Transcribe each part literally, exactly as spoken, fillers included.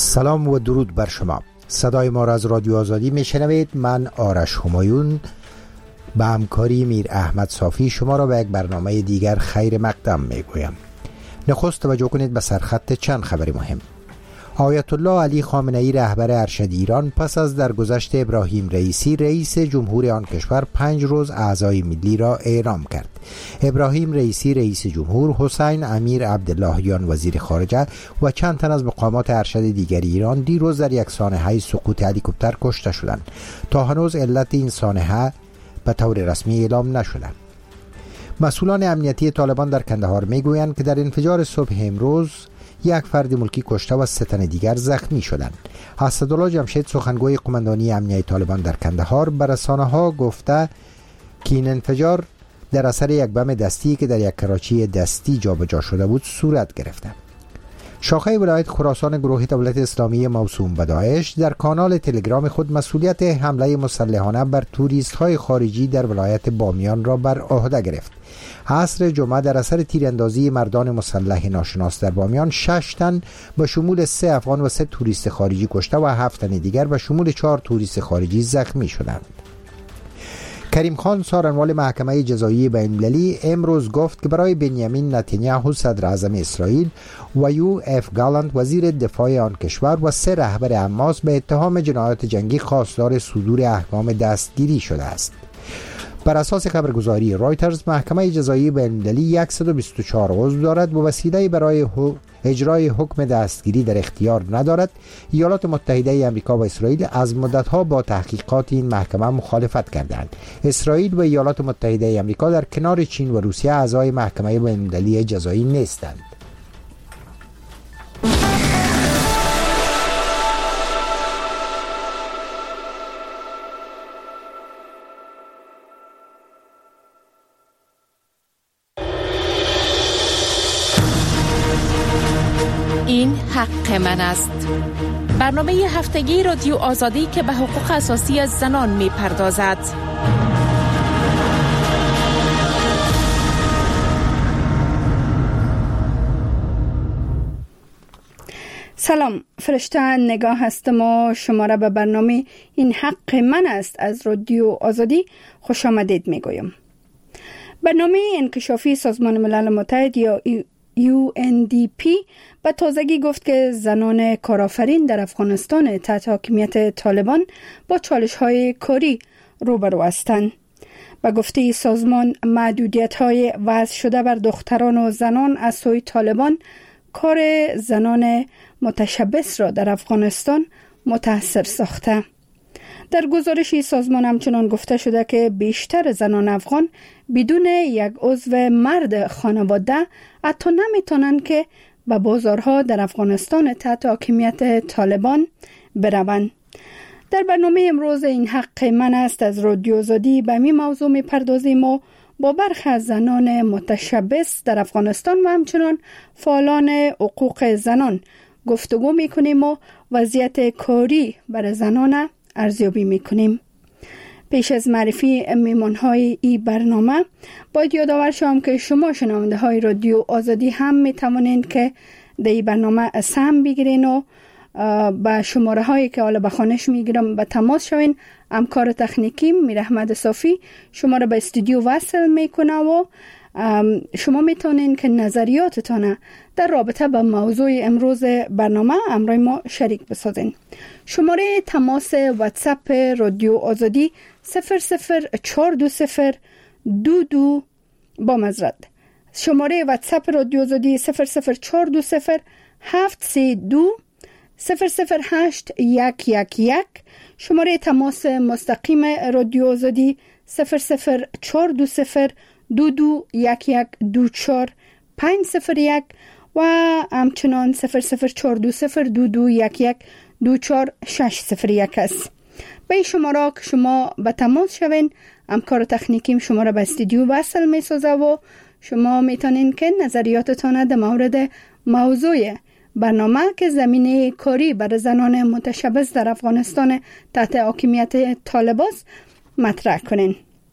سلام و درود بر شما. صدای ما را از رادیو آزادی میشنوید. من آرش همایون با همکاری میر احمد صافی شما را به یک برنامه دیگر خیر مقدم میگویم. نخست توجه کنید به سرخط چند خبر مهم. آیت الله علی خامنه ای رهبر ارشد ایران پس از درگذشت ابراهیم رئیسی رئیس جمهور آن کشور پنج روز اعزای ملی را اعلام کرد. ابراهیم رئیسی رئیس جمهور، حسین امیر عبداللهیان وزیر خارجه و چند تن از مقامات ارشد دیگر ایران دیروز در یک سانحه سقوط هلیکوپتر کشته شدند. تا هنوز علت این سانحه به طور رسمی اعلام نشده. مسئولان امنیتی طالبان در کندهار میگویند که در انفجار صبح امروز یک فرد ملکی کشته و سه تن دیگر زخمی شدند. اسدالله جمشید سخنگوی قماندانی امنیتی طالبان در کندهار به رسانه‌ها گفته که این انفجار در اثر یک بم دستی که در یک کراچی دستی جابجا شده بود صورت گرفته. شاخه ولایت خراسان گروه دولت اسلامی موسوم به داعش در کانال تلگرام خود مسئولیت حمله مسلحانه بر توریست‌های خارجی در ولایت بامیان را بر عهده گرفت. عصر جمعه در اثر تیراندازی مردان مسلح ناشناس در بامیان شش تن به شمول سه افغان و سه توریست خارجی کشته و هفت تن دیگر به شمول چهار توریست خارجی زخمی شدند. کریم خان سارنوال محکمه جزایی بین‌المللی امروز گفت که برای بنیامین نتانیاهو صدر اعظم اسرائیل و یو اف گالانت وزیر دفاع آن کشور و سه رهبر حماس به اتهام جنایات جنگی خواستار صدور احکام دستگیری شده است. بر اساس خبرگزاری رایترز محکمه جزایی بین‌المللی صد و بیست و چهار عضو دارد و وسیله‌ای برای اجرای حکم دستگیری در اختیار ندارد. ایالات متحده آمریکا و اسرائیل از مدت‌ها با تحقیقات این محکمه مخالفت کردند. اسرائیل و ایالات متحده آمریکا در کنار چین و روسیه اعضای محکمه بین‌المللی جزایی نیستند. این حق من است. برنامه هفتگی رادیو آزادی که به حقوق اساسی زنان می پردازد. سلام، فرشته نگاه هستم و شما را به برنامه این حق من است از رادیو آزادی خوش آمدید می گویم. برنامه انکشافی سازمان ملل متحد یا یو ان دی پی به تازگی گفت که زنان کارآفرین در افغانستان تحت حاکمیت طالبان با چالش‌های کاری روبرو هستند. به گفته سازمان محدودیت‌های وضع شده بر دختران و زنان از سوی طالبان کار زنان متشبث را در افغانستان متاثر ساخته. در گزارشی سازمان همچنان گفته شده که بیشتر زنان افغان بدون یک عضو مرد خانواده حتی نمیتونن که به بازارها در افغانستان تحت حاکمیت طالبان بروند. در برنامه امروز این حق من است از رادیو آزادی به این موضوع میپردازیم و با برخی از زنان متشبث در افغانستان و همچنان فعالان حقوق زنان گفتگو میکنیم و وضعیت کاری برای زنان ارزیابی میکنیم. پیش از معرفی میمانهای این برنامه باید یادآور شوم که شما شنونده های رادیو آزادی هم میتوانید که در این برنامه سهم بگیرین و با شماره هایی که حالا به خوانش میگیرم به تماس شوین. همکار تکنیکی میر احمد صافی شما را به استودیو وصل میکنه و شما میتونین که نظریاتتان در رابطه با موضوع امروز برنامه همراه ما شریک بسازین. شماره تماس واتساپ رادیو آزادی صفر صفر چهار دو صفر دو دو با مزرد. شماره واتساپ رادیو آزادی صفر صفر چهار دو صفر هفت سه دو صفر صفر هشت یک یک یک. شماره تماس مستقیم رادیو آزادی صفر صفر چهار دو صفر دو دو یک یک دو چهار پنج صفر یک و همچنان صفر صفر چهار دو صفر دو دو یک یک دو چهار شش صفر یک است. به این شماره که شما به تماس شوین همکار تکنیکیم شما را به استودیو وصل می سازه و شما میتونین که نظریاتتان در مورد موضوع برنامه که زمینه کاری برای زنان متشبث در افغانستان تحت حاکمیت طالبان مطرح کنین.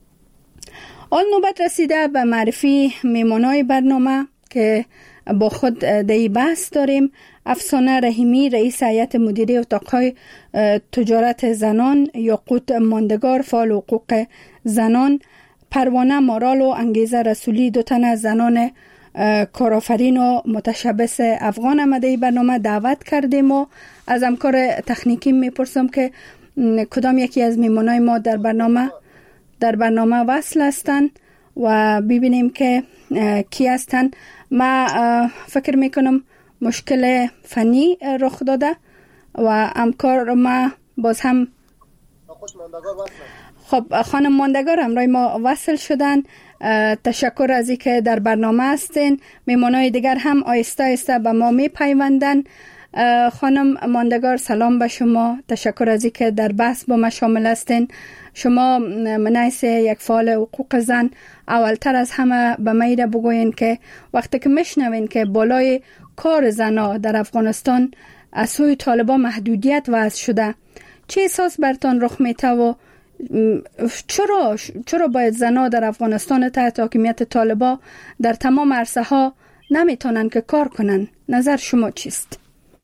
آن نوبت رسیده به معرفی میمانای برنامه که با خود در بحث داریم. افسانه رحیمی رئیس هیئت مدیره اتاقهای تجارت زنان، یاقوت ماندگار فعال حقوق زنان، پروانه مارال و انگیزه رسولی دو تن از زنان کارآفرین و متشبث افغان آمده برنامه دعوت کردیم و از همکار تکنیکی میپرسم که کدام یکی از میمانای ما در برنامه در برنامه وصل هستند و ببینیم که کی هستند. ما فکر میکنم مشکل فنی رخ داده و همکار ما باز هم خب خانم ماندگار همراه ما وصل شدن. تشکر از اینکه در برنامه هستین. میمانای دیگر هم آیسته آیسته به ما میپیوندن. خانم ماندگار سلام به شما. تشکر از اینکه در بحث با ما شامل هستین. شما من حیث یک فعال حقوق زن اولتر از همه به ما ایره بگوین که وقتی که میشنوین که بالای کار زنها در افغانستان از سوی طالبان محدودیت وضع شده، چه احساس برتان رخ میته و چرا چرا باید زنها در افغانستان تحت حاکمیت طالبان در تمام عرصه ها نمیتونن که کار کنن؟ نظر شما چیست؟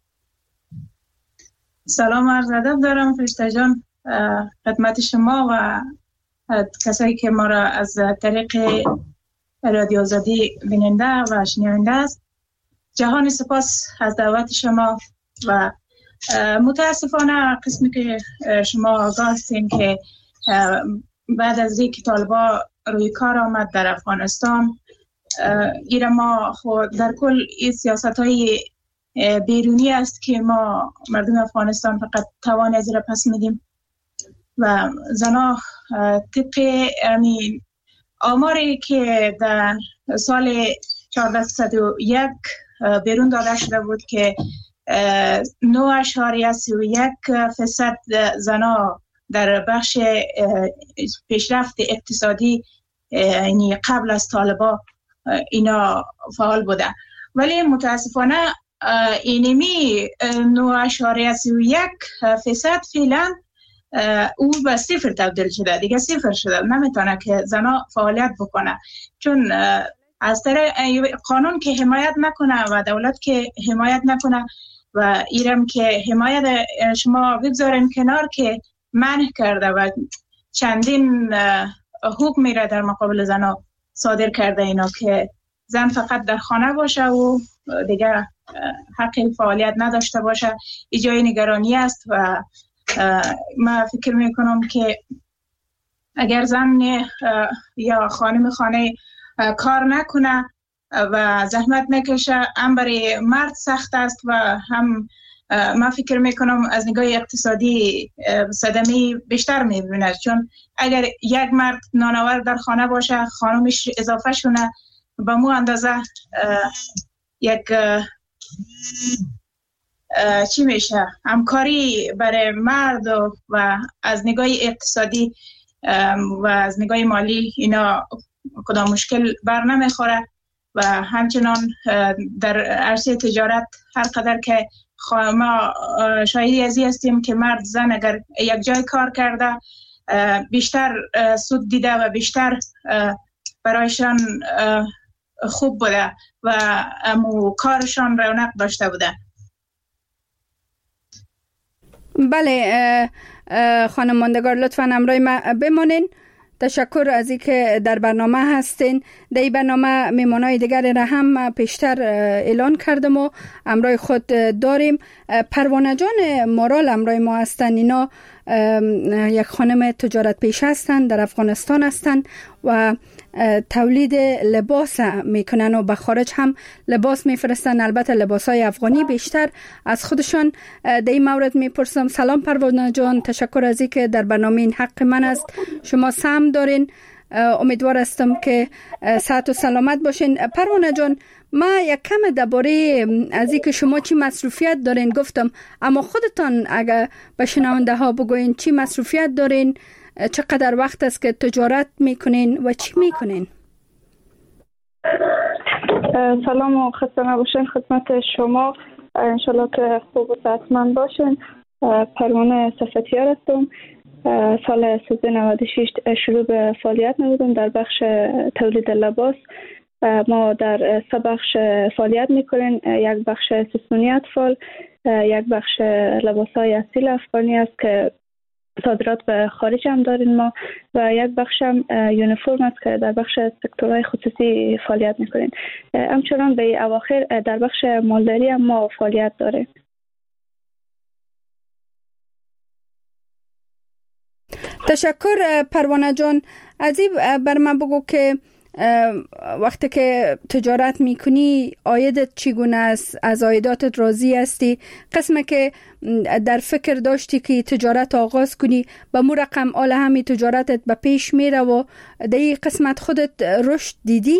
سلام عرض ادب دارم فرشته جان خدمت شما و کسایی که ما را از طریق رادیو آزادی بیننده و شنونده است. جهان سپاس از دعوت شما و متاسفانه قسمی که شما آگاه هستین که بعد از اینکه طالبان روی کار آمد در افغانستان، ایره ما خود در کل این سیاست های بیرونی است که ما مردم افغانستان فقط توان از را پس میدیم و زنها طبق امین آماری که در سال چهارصد و یک بیرون داده شده بود که نه اشاریه سی و یک فیصد زنها در بخش پیشرفت اقتصادی یعنی قبل از طالبان اینا فعال بوده، ولی متاسفانه اینمی نه اشاریه سی و یک فیصد فعلا او به صفر تبدیل شده، دیگه صفر شده، نمیتونه که زنها فعالیت بکنه چون از طریق قانون که حمایت نکنه و دولت که حمایت نکنه و ایرم که حمایت شما بگذارین کنار که منع کرده و چندین حکم میره در مقابل زنها صادر کرده اینا که زن فقط در خانه باشه و دیگه حق فعالیت نداشته باشه. ایجای نگرانی است و من فکر میکنم که اگر زن یا خانم خانه کار نکنه و زحمت نکشه، هم برای مرد سخت است و هم من فکر میکنم از نگاه اقتصادی صدمه بیشتر میبیند، چون اگر یک مرد نانآور در خانه باشه خانمش اضافه شونه به مو اندازه یک چی میشه همکاری برای مرد و, و از نگاه اقتصادی و از نگاه مالی اینا کدام مشکل بر نمیخوره و همچنان در عرصه تجارت هر قدر که ما شاهدی ازی هستیم که مرد زن اگر یک جای کار کرده بیشتر سود دیده و بیشتر برایشان خوب بوده و امو کارشان رونق داشته بوده. بله خانم ماندگار لطفاً همراه ما بمانین. تشکر از اینکه در برنامه هستین. در این برنامه میمانای دیگر را هم پیشتر اعلان کردم و همراه خود داریم. پروانه جان مارال همراه ما هستن. اینا یک خانم تجارت پیشه هستن، در افغانستان هستن و تولید لباس میکنن و به خارج هم لباس میفرستن، البته لباس های افغانی بیشتر. از خودشان در این مورد میپرسم. سلام پروانه جان، تشکر از اینکه در برنامه این حق من است شما سهم دارین. امیدوار هستم که صحت و سلامت باشین. پروانه جان، ما یک کم درباره از اینکه شما چی مصروفیت دارین گفتم، اما خودتان اگر به شنونده ها بگوین چی مصروفیت دارین، چقدر وقت است که تجارت میکنین و چی میکنین؟ سلام و خسته نباشین خدمت شما. انشالله که خوب و صحتمند باشین. پروانه صفتیار هستم. سال سیزده نود و شش شروع به فعالیت نمودم در بخش تولید لباس ما در سه بخش فعالیت میکنیم. یک بخش سیستمونی اطفال، یک بخش لباسهای اصیل افغانی است که صادرات به خارج هم داریم ما، و یک بخش هم یونیفرم است که در بخش سکتورهای خصوصی فعالیت میکنیم. همچنان به اواخر در بخش مالداری هم ما فعالیت داریم. تشکر پروانه جان. از این بر من بگو که وقتی که تجارت میکنی عایدت چگونه است؟ از عایداتت راضی هستی؟ قسمه که در فکر داشتی که تجارت آغاز کنی به مو رقم آل همی تجارتت به پیش میره و در این قسمت خودت رشد دیدی؟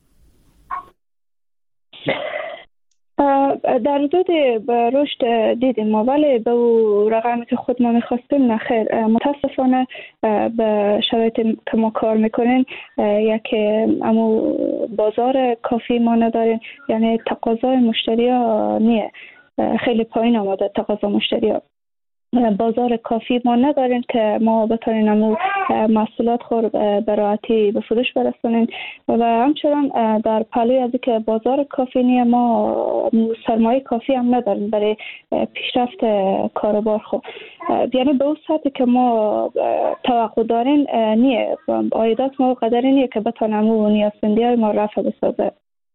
در حدود به رشد دیدیم ما، ولی به رقمی که خود ما میخواستیم نخیر. متاسفانه به شرایطی که ما کار میکنیم یک امو بازار کافی ما نداریم، یعنی تقاضای مشتری ها نیه، خیلی پایین آمده تقاضا مشتری ها. بازار کافی ما نداریم که ما بتونیم امو محصولات خور به راحتی به فروش برسونیم، و همچنان در پلوی از که بازار کافی نیه ما سرمایه کافی هم نداریم برای پیشرفت کاروبار خود. یعنی به اون سطحی که ما توقع داریم نیه، عایدات ما قدری نیه که بتونیم امو نیازمندی های ما رفع بسازه.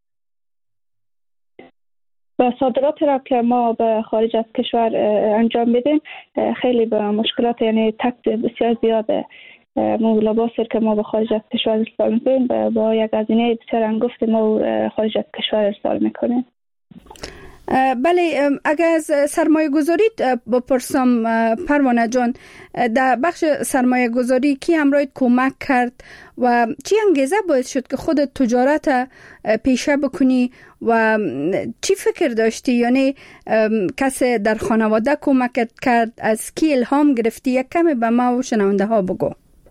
و صادرات را که ما به خارج از کشور انجام میدیم خیلی به مشکلات، یعنی تکت بسیار زیاده. لباسی که ما به خارج از کشور ارسال میکنیم با یک هزینه بسیار انگفت ما خارج از کشور ارسال میکنیم. بله، اگر از سرمایه گذاری بپرسم پروانه جان، در بخش سرمایه گذاری کی همراهت کمک کرد و چی انگیزه باعث شد که خودت تجارت پیشه بکنی و چی فکر داشتی؟ یعنی کسی در خانواده کمکت کرد؟ از کی الهام گرفتی؟ یک کمی به ما و شنونده ها بگو.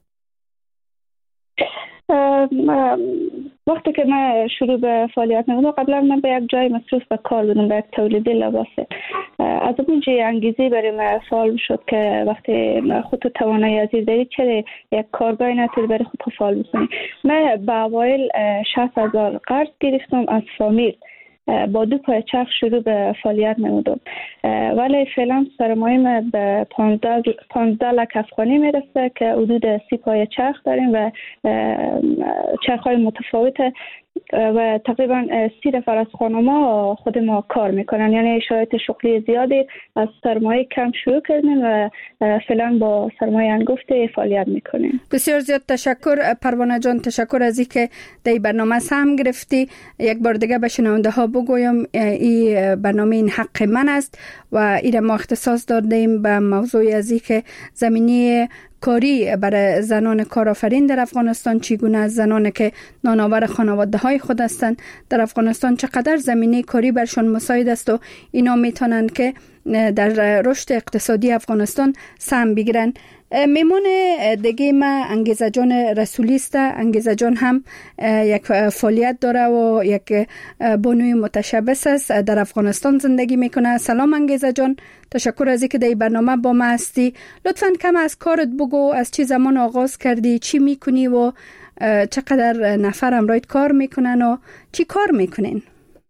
وقتی که من شروع به فعالیت نمودم، قبلا من به یک جای مصروف به کار بودم، به یک تولیدی لباسه. از اونجا انگیزی برای من فعال شد که وقتی خود توانایی ازی داری چرا یک کارگاهی نتونی برای خود فعال بکنی. من به اوایل شصت هزار قرض گرفتم از فامیل، با دو پای چرخ شروع به فعالیت نمودم، ولی فعلا سرمایه من به پانزده لک افغانی میرسه که حدود سی پای چرخ داریم و چرخ های متفاوته و تقریبا سی نفر از خانما خود ما کار میکنن. یعنی شرایط شغلی زیادی از سرمایه کم شروع کردیم و فعلا با سرمایه انگفت فعالیت میکنیم. بسیار زیاد تشکر پروانه جان، تشکر از اینکه در برنامه سهم گرفتی. یک بار دیگه به شنونده ها بگویم این برنامه این حق من است و این ما اختصاص دادیم به موضوع از اینکه زمینی کاری برای زنان کارآفرین در افغانستان چگونه است، زنانی که نانآور خانواده های خود هستند در افغانستان چقدر زمینه کاری برشان مساعد است و اینا میتونند که در رشد اقتصادی افغانستان سهم بگیرن. میمون دیگه ما انگیزه جان رسولی است. انگیزه جان هم یک فعالیت داره و یک بانوی متشبث است، در افغانستان زندگی میکنه. سلام انگیزه جان، تشکر از اینکه در برنامه با ما هستی. لطفاً کم از کارت بگو، از چه زمان آغاز کردی، چی میکنی و چقدر نفر همراهت کار میکنن و چی کار میکنین؟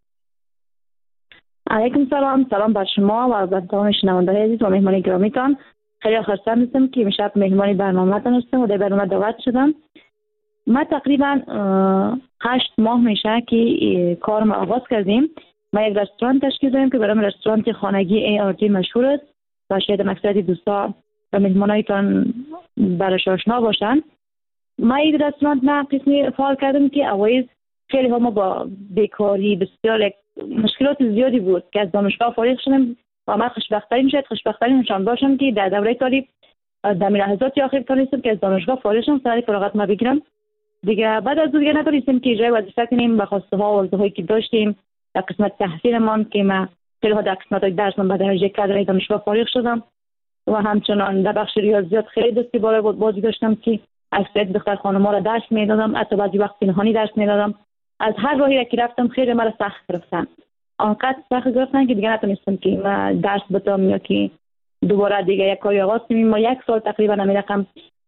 علیکم سلام، سلام بر شما و بر تمام شنونده‌های عزیز و مهمان گرامیتان. خیلی خرسند هستم که امشب مهمانی برنامه تان هستم و در برنامه دعوت شدم. ما تقریبا هشت ماه میشه که کارم آغاز کردیم. ما یک رستوران تشکیل دادیم که برام رستوران خانگی ای آر دی مشهور است و شاید اکثریت دوستا و مهمانایتان برایش آشنا باشند. ما این رستوران ما قسمی فعال کردیم که اوایل خیلی ها ما با بیکاری بسیار مشکلات زیادی بود که از دانشگاه فارغ شدیم و ما خوشبخت‌ترین شد خوشبخت‌ترین نشان باشم که در دوره تعلیم در لحظات آخر تونستم که از دانشگاه فارغ شدم، سر فراغت ما بگیرم دیگه. بعد از دیگه نتونستیم که اجرای وظیفه کنیم به خواسته ها و آرزوهایی که داشتیم در قسمت تحصیلمان که ما خیلی ها در قسمت درسم به درجه کادر دانشگاه فارغ شدم و همچنان در بخش ریاضیات خیلی دستی بالا بازی داشتم که اکثریت دختر خانم‌ها را درس میدادم، حتی بعضی وقت پنهانی درس میدادم. از هر راهی که رفتم خیلی مرا سخت گرفتن، آنقدر سخت گرفتن که دیگه نتونستم که ما درس بتم یا که دوباره دیگه یک کاری آغاز کنیم. ما یک سال تقریبا همین رقم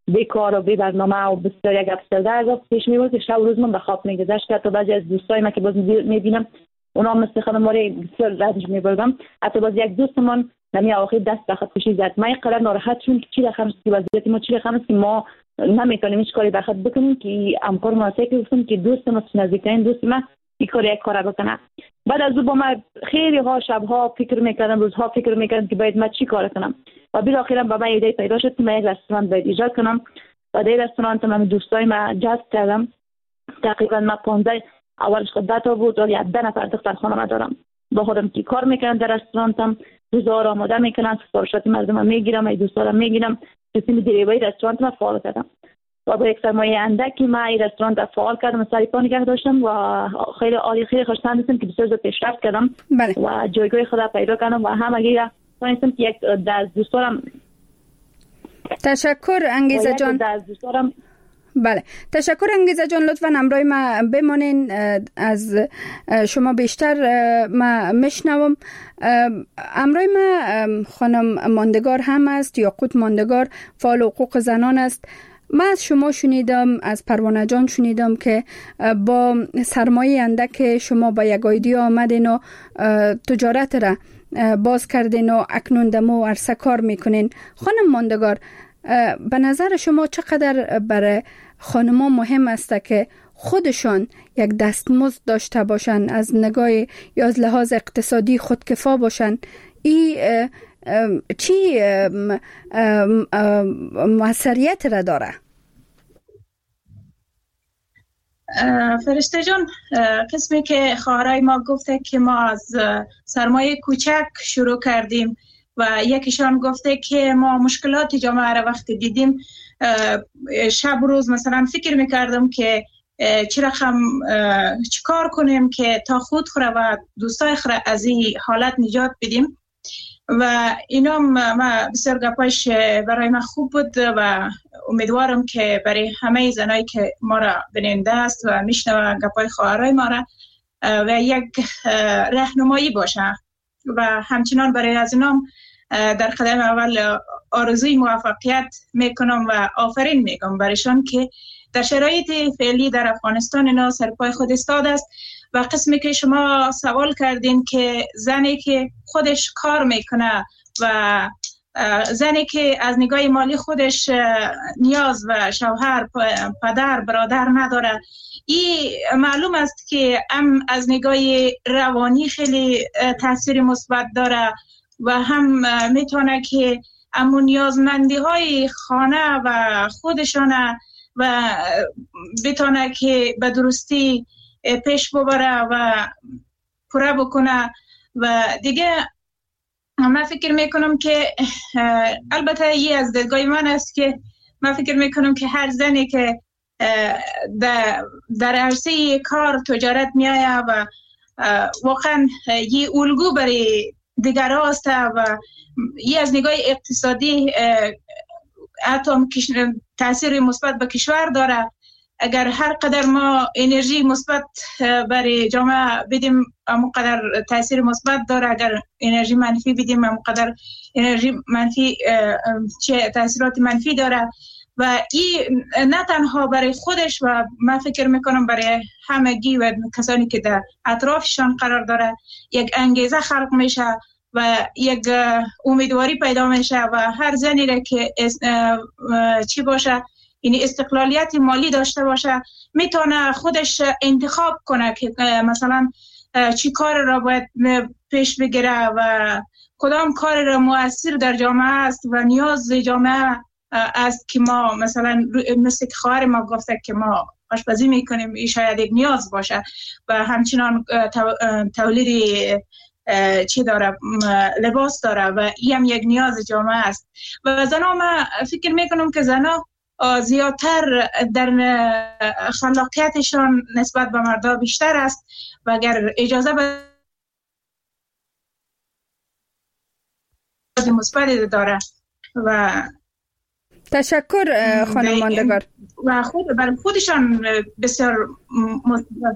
بیکار و بی برنامه و بسیار یک افسرده از پیش می بود که شب و روز من به خواب میگذشت که حتی بعضی از دوستای من که باز میبینم اونا مثل خانم ماری بسیار رنج میبردم. حتی باز یک دوست من نمی آخر دست به خودکشی زد. من قرار ناراحت شدم که چی رقم است که وضعیت ما چی رقم است که ما نمیتونیم هیچ کاری بخاطر بکنیم که همکار مناسب که گفتم که دوست ما نزدیکترین دوست ما این کار یک کار بکنه. بعد از اون با من خیلی ها شبها فکر میکردم، روزها فکر میکردم که باید من چی کار کنم و بالاخره با من ایده پیدا شد که من یک رستوران باید ایجاد کنم و در رستوران من دوستای من جذب کردم. تقریبا من پانزده اولش خود ده تا بود ولی ده نفر دختر خانم دارم با خودم که کار میکنم در رستورانم، روزا را آماده میکنم، سفارشات مردم میگیرم، ای دوستا را میگیرم، قسم دریوری رستوران ما فعال کردم و با یک سرمایه اندکی من این رستوران را فعال کردم، سری پا نگه داشتم و خیلی عالی خیلی خوشحال هستم که بسیار زود پیشرفت کردم. بله. و جایگاه خود پیدا کردم و همگی را تونستم که یک از دوستارم. تشکر انگیزه جان. بله تشکر انگیزه جان، لطفا همراه ما بمانین، از شما بیشتر ما میشنوم. همراه ما خانم ماندگار هم است، یاقوت ماندگار، فعال حقوق زنان است. من از شما شنیدم، از پروانه جان شنیدم که با سرمایه اندک شما با یک ایده آمدین و تجارت را باز کردین و اکنون دمو عرصه کار میکنین. خانم ماندگار، به نظر شما چقدر برای خانما مهم است که خودشان یک دستمزد داشته باشند، از نگاه یا از لحاظ اقتصادی خودکفا باشند؟ این چی موثریت را داره؟ فرشته جان، قسمی که خواهرای ما گفته که ما از سرمایه کوچک شروع کردیم و یکیشان گفته که ما مشکلات جامعه را وقتی دیدیم شب روز مثلا فکر میکردم که چی رقم چی کار کنیم که تا خود خوره و دوستای خوره از این حالت نجات بدیم. و اینا ما بسیار گپاش برای من خوب بود و امیدوارم که برای همه زنایی که ما را بیننده است و میشنوه گپای خواهرای ما را و یک راهنمایی باشه و همچنان برای از اینام در قدم اول آرزوی موفقیت میکنم و آفرین میگم برایشان که در شرایط فعلی در افغانستان اینا سرپای خود استاد است. و قسمی که شما سوال کردین که زنی که خودش کار میکنه و زنی که از نگاه مالی خودش نیاز و شوهر، پدر، برادر نداره، این معلوم است که هم از نگاه روانی خیلی تاثیر مثبت داره و هم میتونه که امون نیازمندی های خانه و خودشانه و بتونه که به درستی پیش ببره و پوره بکنه. و دیگه من فکر میکنم که البته یه از دیدگاه من است که من فکر میکنم که هر زنی که در, در عرصه کار تجارت میایه و واقعا یه الگو برای دیگر هاست و یه از نگاه اقتصادی حتی تاثیر مثبت به کشور داره. اگر هر قدر ما انرژی مثبت برای جامعه بدیم همونقدر تاثیر مثبت داره، اگر انرژی منفی بدیم همونقدر انرژی منفی چه تاثیرات منفی داره. و این نه تنها برای خودش و من فکر میکنم برای همگی و کسانی که در اطرافشان قرار داره یک انگیزه خلق میشه و یک امیدواری پیدا میشه و هر زنی را که چی باشه، یعنی استقلالیت مالی داشته باشه، میتونه خودش انتخاب کنه که مثلا چی کار را باید پیش بگیره و کدام کار را مؤثر در جامعه است و نیاز جامعه است که ما مثلا مثل که خواهر ما گفته که ما آشپزی میکنیم، این شاید یک نیاز باشه و همچنان تولید چی داره، لباس داره و این هم یک نیاز جامعه است. و زنها ما فکر میکنم که زنها زیادتر در خلاقیتشان نسبت به مردا بیشتر است و اگر اجازه به مثبت داره. و تشکر خانم ماندگار. و خود برای خودشان بسیار مثبت.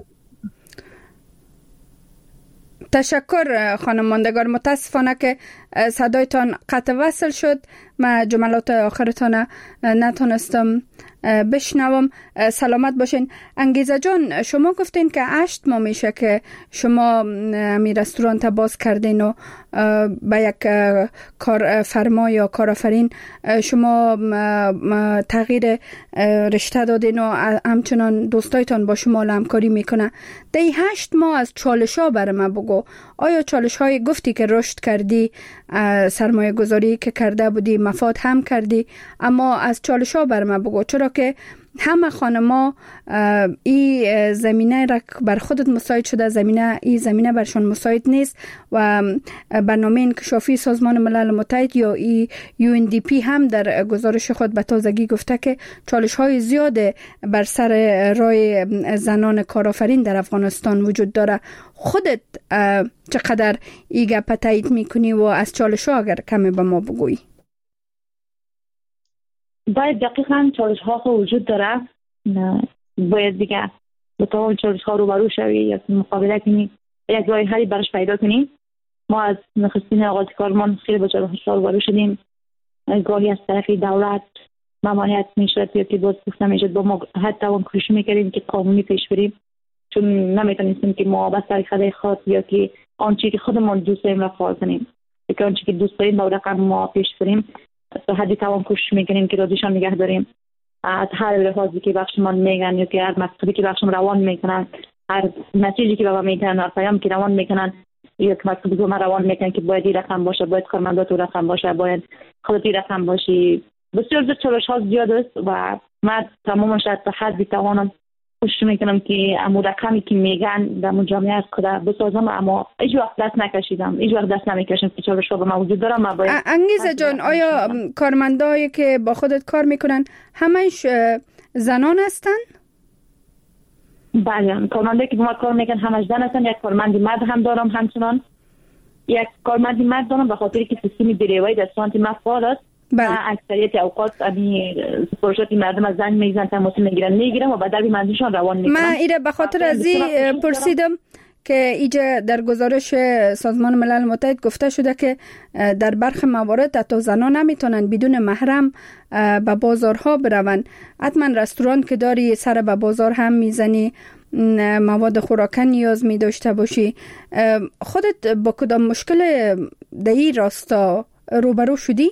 تشکر خانم ماندگار. متاسفانه که صدایتان قطع وصل شد من جملات آخرتان نتونستم بشنوم. سلامت باشین. انگیزه جان، شما گفتین که هشت ماه میشه که شما می رستوران تا باز کردین و با یک کارفرما یا کارآفرین شما تغییر رشته دادین و همچنان دوستایتان با شما همکاری میکنه. در هشت ماه از چالش ها بر من بگو. آیا چالش های گفتی که رشد کردی، سرمایه گذاری که کرده بودی، مفاد هم کردی، اما از چالش ها بر من بگو، چرا که همه خانما این زمینه را بر خودت مساعد شده، زمینه این زمینه برشان مساعد نیست و برنامه انکشافی سازمان ملل متحد یا ای یو ان دی پی هم در گزارش خود به تازگی گفته که چالش های زیاد بر سر راه زنان کارآفرین در افغانستان وجود داره. خودت چقدر این گپ تایید میکنی و از چالش ها اگر کمی به ما بگویی؟ باید دقیقاً چالش ها وجود داره، باید دیگه با تمام چالش ها روبرو شوی یا مقابله کنی، یک راه حلی برش پیدا کنی. ما از نخستین آغاز کارمان خیلی با چالش ها روبرو شدیم، گاهی از طرف دولت ممانعت میشد یا که باز گفته میشد، با ما حتی اون کوشش میکردیم که قانونی پیش بریم، چون نمیتونستیم که ما بس طریقه خاص یا که آنچه که خودمون دوست داریم را فعال کنیم، که آنچه که دوست داریم با رقم ما پیش بریم تا حدی توان کوشش میکنیم که راضیشان نگه داریم. از هر لحاظی که بخشمان میگن یا که هر مقصدی که بخشم روان میکنن، هر مسیجی که بابا میکنن، هر پیام که روان میکنن، یک مقصدی که ما روان میکنن که باید این رقم باشه، باید کارمندات رقم باشه، باید خودت رقم باشی. بسیار زیاد چالش ها زیاد است و من تمامش تا حدی توانم کوشش میکنم که امو رقمی که میگن در جامعه از خدا بسازم، اما هیچ وقت دست نکشیدم، هیچ وقت دست نمیکشم که چالش ها به ما وجود دارم. انگیزه جان، آیا کارمندایی که با خودت کار میکنن همش زنان هستن؟ بله، کارمندایی که با ما کار میکنن همش زن هستن. یک کارمندی مرد هم دارم، همچنان یک کارمندی مرد دارم به خاطر که سیستم بیروی در سانت ما فعال است. بله. اکثریت اوقات امی سپورشاتی مردم از زن میزن تماس میگیرن میگیرن و بعد در منزلشان روان میکنن. من ایره به خاطر از این پرسیدم که ایجا در گزارش سازمان ملل متحد گفته شده که در برخی موارد حتی زنان نمیتونن بدون محرم به بازارها برون. حتما رستوران که داری سر به بازار هم میزنی، مواد خوراکن نیاز می داشته باشی. خودت با کدام مشکل در این راستا روبرو شدی؟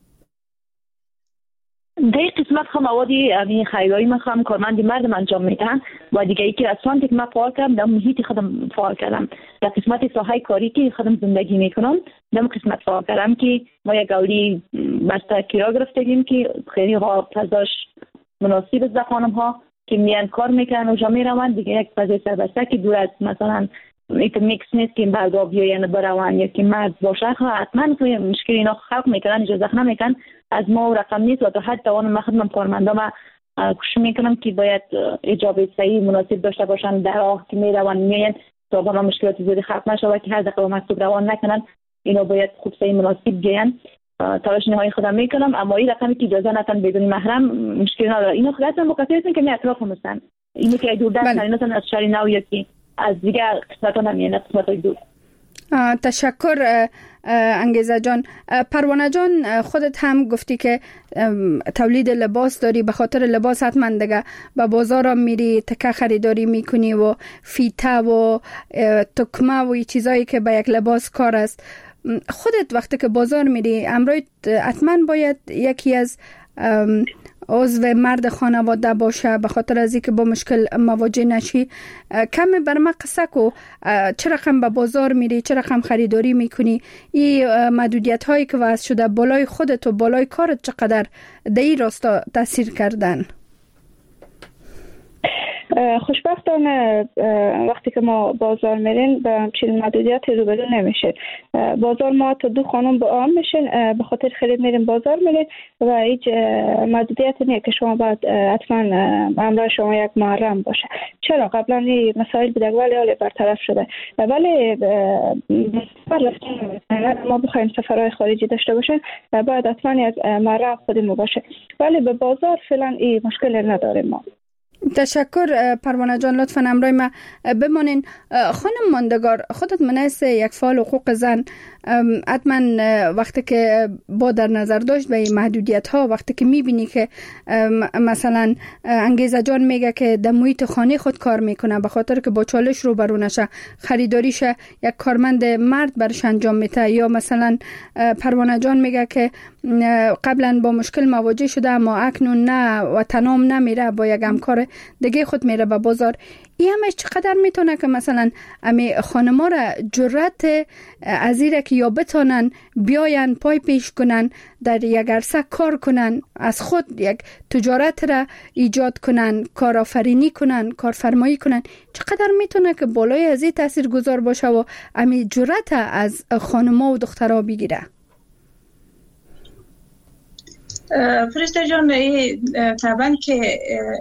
در این قسمت هم موادی امی خیلی من هم کارمندی مردم انجام میدن و دیگه ای که رستورانتی که من فعال کردم در محیط خودم فعال کردم، در قسمت ساحه کاری که خودم زندگی میکنم در قسمت فعال کردم که ما یک گولی بسته کرا گرفتیم که خیلی ها پزاش مناسب است خانم ها که میان کار میکنن و جا میرون. دیگه یک پزای سربسته که دور از مثلا ایت میکس نیست که بردا بیاین برون یا که مرد باشه، حتما توی مشکل اینا خلق میکنن، اجازه نمیکنن از ما رقم نیست و تا حد توان من خدمت کارمندان کوشش میکنم که باید اجابه صحیح مناسب داشته باشن در راه که میرون میاین تا با مشکلات زیادی خلق نشه و که هر دقیقه مکتوب روان نکنن. اینا باید خوب صحیح مناسب بیان. تلاش نهایی خودم میکنم، اما این رقمی که اجازه ندن بدون محرم مشکل نداره. اینو خودتون مقصرتون که می اطراف هستن، اینی که دور دست نرینتون از شهر نو یکی از دیگر قسمت ها نمیان قسمت های دور. تشکر انگیزه جان. پروانه جان، خودت هم گفتی که تولید لباس داری، به خاطر لباس حتما دیگه به بازار هم میری، تکه خریداری میکنی و فیته و تکمه و چیزایی که به یک لباس کار است. خودت وقتی که بازار میری امروز حتما باید یکی از عضو مرد خانواده باشه به خاطر از اینکه با مشکل مواجه نشی. کمی بر ما قصه کو، چه رقم به بازار میری، چه رقم خریداری میکنی، این محدودیت هایی که وضع شده بالای خودت و بالای کارت چقدر در این راستا تاثیر کردن؟ خوشبختانه وقتی که ما بازار میرین به همچین محدودیت روبرو نمیشه. بازار ما تا دو خانم به عام میشین، به خاطر خرید میرین بازار میرین و هیچ محدودیت نیست که شما باید حتما همراه شما یک محرم باشه. چرا قبلا این مسائل بوده ولی حالا برطرف شده، ولی ما بخوایم سفرهای خارجی داشته باشین باید حتما یک محرم خودمون باشه، ولی به بازار فعلا این مشکل نداریم ما. تشکر پروانه جان، لطفاً همراه ما بمانین. خانم ماندگار، خودت منیس یک فعال حقوق زن حتما وقتی که با در نظر داشت به محدودیت ها، وقتی که میبینی که مثلا انگیزه جان میگه که در محیط خانه خود کار میکنه به خاطر که با چالش روبرو نشه، خریداریش یک کارمند مرد برش انجام میده، یا مثلا پروانه جان میگه که قبلا با مشکل مواجه شده اما اکنون نه و تنام نمیره، با یک همکار دیگه خود میره به بازار. این همش چقدر میتونه که مثلا امی خانما را جرأت از ایره که یا بتونن بیاین پای پیش کنن در یک عرصه کار کنن، از خود یک تجارت را ایجاد کنن، کارآفرینی کنن، کارفرمایی کنن، چقدر میتونه که بالای از این تاثیر گذار باشه و امی جرأت از خانما و دخترها بگیره؟ فرشته جان، طبعا که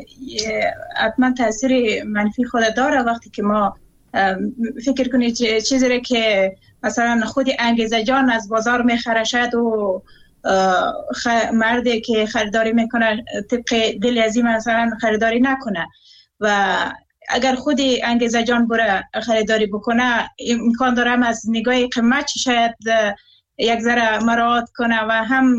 حتما تاثیر منفی خود داره وقتی که ما فکر کنید چیزی که مثلا خود انگیزه جان از بازار میخره شد و مردی که خریداری میکنه طبق دل ازی مثلا خریداری نکنه، و اگر خود انگیزه جان بره خریداری بکنه امکان داره هم از نگاه قیمت شاید یک ذره مراعات کنه و هم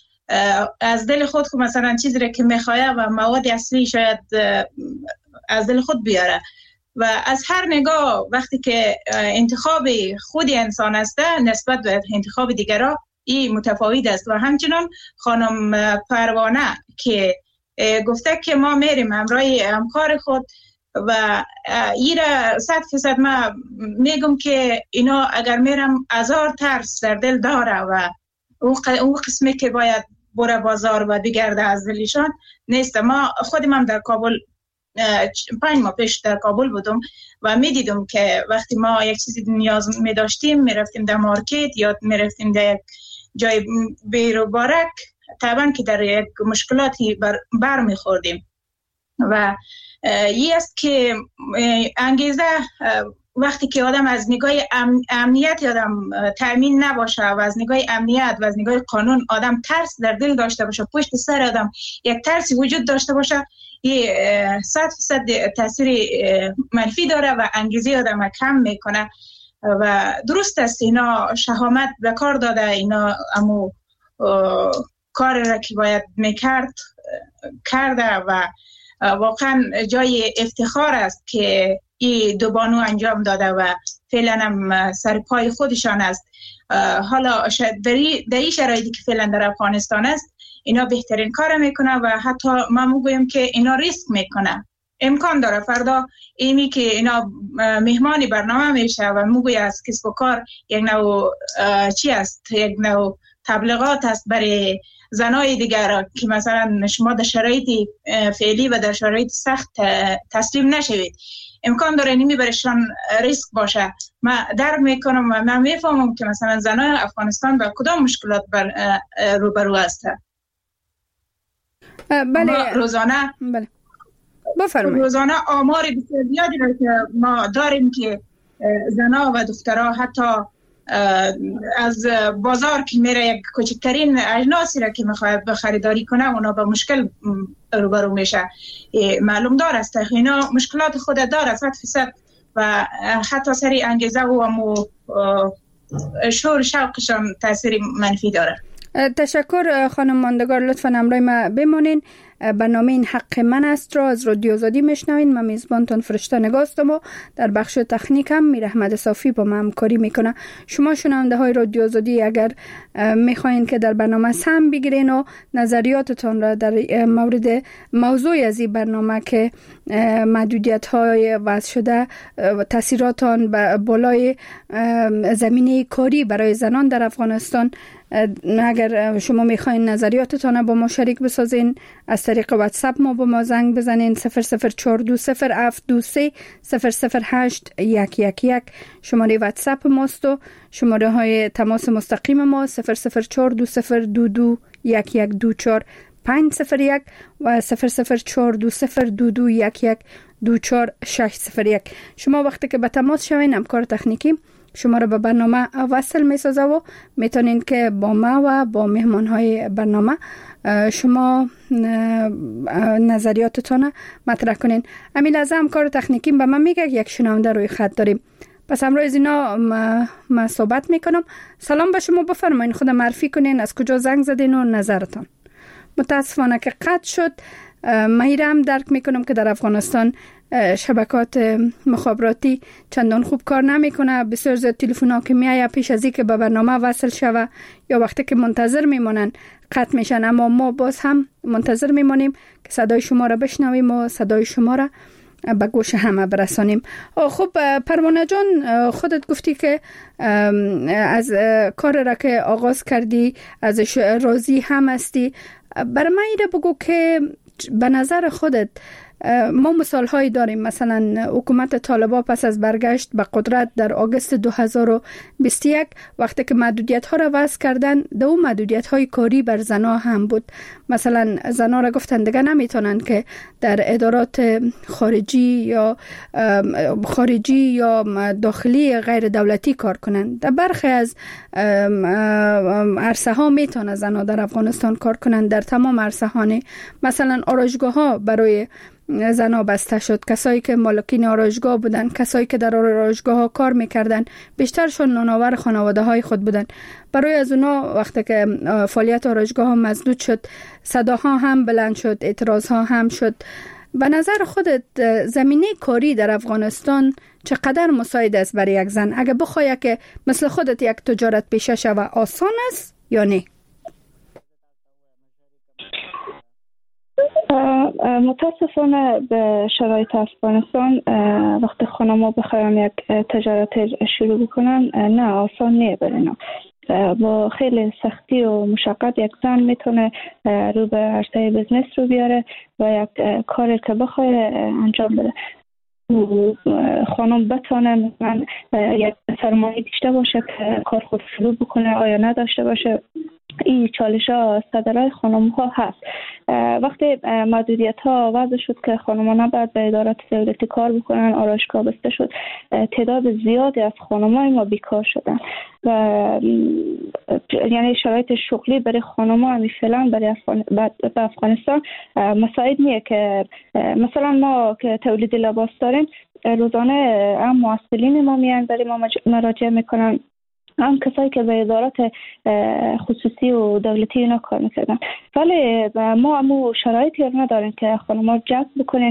از دل خود خود مثلا چیزی را که میخواه و مواد اصلی شاید از دل خود بیاره. و از هر نگاه وقتی که انتخاب خود انسان است نسبت به انتخاب دیگران این متفاوت است. و همچنان خانم پروانه که گفته که ما میریم همراه همکار خود و ایره صد فیصد ما میگم که اینا اگر میرم هزار ترس در دل داره و اون قسمی که باید بره بازار و بگرده از دلشان نیست. ما خودم هم در کابل پنج ماه پیش در کابل بودم و میدیدم که وقتی ما یک چیزی نیاز می داشتیم میرفتیم در مارکت یا میرفتیم در یک جای بیروبارک، طبعا که در یک مشکلاتی بر, بر میخوردیم. و این است که انگیزه وقتی که آدم از نگاه ام، امنیت آدم تأمین نباشه و از نگاه امنیت و از نگاه قانون آدم ترس در دل داشته باشه، پشت سر آدم یک ترسی وجود داشته باشه، یه صد فیصد تاثیر منفی داره و انگیزه آدم کم میکنه. و درست است اینا شهامت به کار داده، اینا امو کار را که باید میکرد کرده و واقعا جای افتخار است که این دو بانو انجام داده و فعلا هم سر پای خودشان است. حالا در این شرایطی که فعلا در افغانستان است اینا بهترین کار میکنه و حتی من میگویم که اینا ریسک میکنه. امکان داره فردا ایمی که اینا مهمانی برنامه میشه و میگوی از کسب و کار یک نوع چی است، یک نوع تبلیغات است برای زنای دیگر که مثلا شما در شرایط فعلی و در شرایط سخت تسلیم نشوید. امکان داره نیمی برشان ریسک باشه. من درک میکنم و من میفهمم که مثلا زنای افغانستان با کدام مشکلات بر روبرو هستند. بله روزانه بله بفرمایید. روزانه آمار بسیار زیادی را که ما داریم که زنا و دخترها حتی از بازار که میره یک کوچکترین اجناسی را که میخواد بخریداری کنه اونا با مشکل روبرو میشه. معلوم دار است اینا مشکلات خود داره صد فیصد و حتی سری انگیزه و امو شور شوقشان تاثیر منفی داره. تشکر خانم ماندگار، لطفا همراه ما بمانین. برنامه این حق من است را از رادیو آزادی میشنوین. من میزبانتون فرشته نگاستم و در بخش تکنیک هم میر احمد صافی با من همکاری میکنه. شما شنونده های رادیو آزادی اگر میخواین که در برنامه سهم بگیرین و نظریاتتان را در مورد موضوع از این برنامه که محدودیت های وضع شده تاثیراتان بالای زمینه کاری برای زنان در افغانستان، اگر شما میخواین نظریاتتان با ما شریک بسازین از طریق واتساپ ما با ما زنگ بزنین صفر صفر چهار دو صفر هفت دو سه صفر صفر هشت یک یک یک شماره واتساپ ماست و شماره های تماس مستقیم ما صفر صفر چهار دو صفر دو دو یک یک دو چهار پنج صفر یک و صفر صفر چهار دو صفر دو دو یک یک دو چهار شش صفر یک. شما وقتی که به تماس شوین همکار تکنیکی شما را به برنامه وصل می سازه و میتونین که با ما و با مهمان های برنامه شما نظریاتتان مطرح کنین. امیل از همکار تکنیکی به من میگه یک شنونده روی خط داریم. پس امروز از اینا ما صحبت میکنم. سلام به شما، بفرمایید خود معرفی کنین، از کجا زنگ زدین و نظرتان. متاسفانه که قطع شد. من هم درک میکنم که در افغانستان شبکات مخابراتی چندان خوب کار نمیکنه. بسیار زیاد تلفن ها که میایه پیش از اینکه به برنامه وصل شوه یا وقتی که منتظر میمونن قطع میشن، اما ما باز هم منتظر میمونیم که صدای شما را بشنویم و صدای شما را به گوش همه برسانیم. خب پروانه جان، خودت گفتی که از کار را که آغاز کردی ازش راضی هم هستی. برای من ایده بگو که به نظر خودت ما مثال هایی داریم، مثلا حکومت طالبان پس از برگشت به قدرت در آگوست دو هزار و بیست و یک وقتی که محدودیت ها را وضع کردن، دو محدودیت های کاری بر زنا هم بود. مثلا زنا را گفتن دیگه نمیتونن که در ادارات خارجی یا خارجی یا داخلی غیر دولتی کار کنن. در برخی از عرصه ها میتونن زنا در افغانستان کار کنن، در تمام عرصه ها نه. مثلا آرایشگاه ها برای زنا بسته شد. کسایی که مالکین آرایشگاه بودن، کسایی که در آرایشگاه ها کار میکردن، بیشترشون نانآور خانواده های خود بودن. برای از اونا وقتی که فعالیت آرایشگاه ها مسدود شد، صداها هم بلند شد، اعتراض ها هم شد. به نظر خودت زمینه کاری در افغانستان چقدر مساعد است برای یک زن؟ اگه بخوای که مثل خودت یک تجارت پیشه شوه، آسان است یا نه؟ متاسفانه به شرایط افغانستان وقتی خانم‌ها بخواین یک تجارت شروع بکنن، نه آسان نیه برای با خیلی سختی و مشقت یک زن میتونه رو به عرصه بزنس رو بیاره و یک کاری که بخواد انجام بده. خانم بتونه من یک سرمایه داشته باشه که کار خود شروع بکنه، آیا نداشته باشه. این چالش ها صدرهای خانم ها هست. وقتی محدودیت ها وضع شد که خانم ها نباید به ادارات دولتی کار بکنن، آرایشگاه بسته شد، تعداد زیادی از خانم های ما بیکار شدن و یعنی شرایط شغلی برای خانم ها همی فعلا برای افغان... به افغانستان مساعد نیه. که مثلا ما که تولید لباس داریم، روزانه هم محصلین ما میان برای ما مراجعه میکنن، هم کسایی که به ادارات خصوصی و دولتی اینا کار میکردن. ولی ما همو شرایطی رو نداریم که خانم‌ها جذب بکنین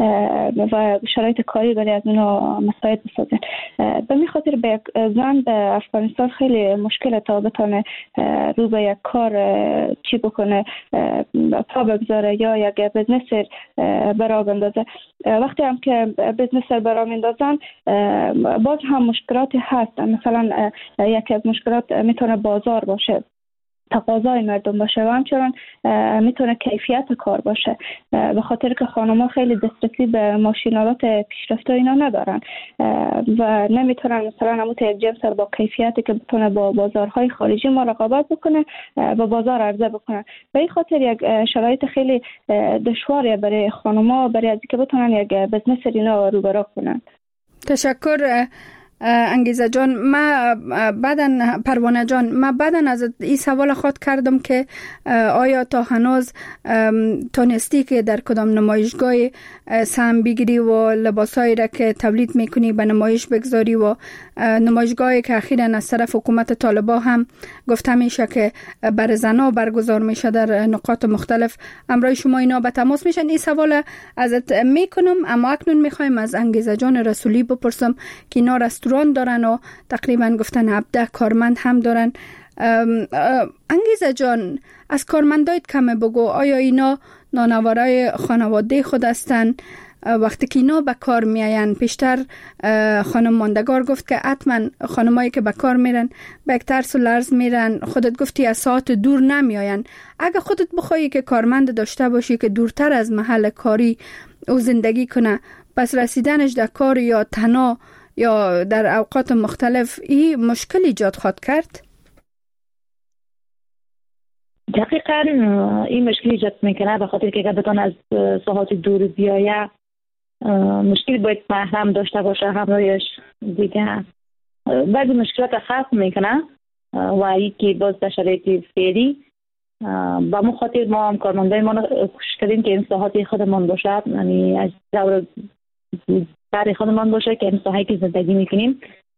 و شرایط کاری برای از اونا مساعد بسازین. به می خاطر به یک زن به افغانستان خیلی مشکل تا بتونه رو به یک کار چی بکنه، پا بگذاره یا یک بزنس برا بندازه. وقتی هم که بزنس برا میندازن، باز هم مشکلاتی هست. مثلا یکی از مشکلات میتونه بازار باشه، تقاضای مردم باشه و همچنان میتونه کیفیت کار باشه، به خاطر که خانم‌ها خیلی دسترسی به ماشینالات پیشرفته اینا ندارن و نمیتونن مثلا همون یک جنس با کیفیتی که بتونه با بازارهای خارجی ما رقابت بکنه و بازار عرضه بکنه. به این خاطر یک شرایط خیلی دشواره برای خانم‌ها برای از اینکه بتونن یک بزنس اینا رو برا کنن. تشکر انگیزه جان. ما بعدن پروانه جان، ما بعدن از این سوال خود کردم که آیا تا هنوز تونستی که در کدام نمایشگاه سهم بگیری و لباسایی را که تولید میکنی به نمایش بگذاری و نمایشگاهی که اخیراً از طرف حکومت طالبان هم گفته میشه که بر زنها برگزار میشه در نقاط مختلف، امروز شما اینا به تماس میشن؟ این سوال ازت میکنم، اما اکنون میخوایم از انگیزه جان رسولی بپرسم که اینا رستوران دارن و تقریبا گفتن هفده کارمند هم دارن. انگیزه جان، از کارمندایت کمه بگو، آیا اینا نانوارای خانواده خود هستن؟ وقتی که اینا به کار میاین، پیشتر خانم ماندگار گفت که حتما خانمایی که به کار میرن به یک ترس و لرز میرن، خودت گفتی از ساعت دور نمیاین. اگه خودت بخوایی که کارمند داشته باشی که دورتر از محل کاری او زندگی کنه، پس رسیدنش در کار یا تنها یا در اوقات مختلف این مشکل ایجاد خواهد کرد؟ دقیقاً این مشکل ایجاد میکنه، به خاطر که اگر بتون از ساحات دور بیایه مشکل باید محرم داشته باشه همراهش دیگه. بعضی مشکلات خلق میکنه و این که باز در شرایط فعلی با مو خاطر ما هم کارمندای ما خوش کردیم که این ساحات خودمان باشه، یعنی از دور برای خودمان باشه که این ساحایی که زندگی میکنیم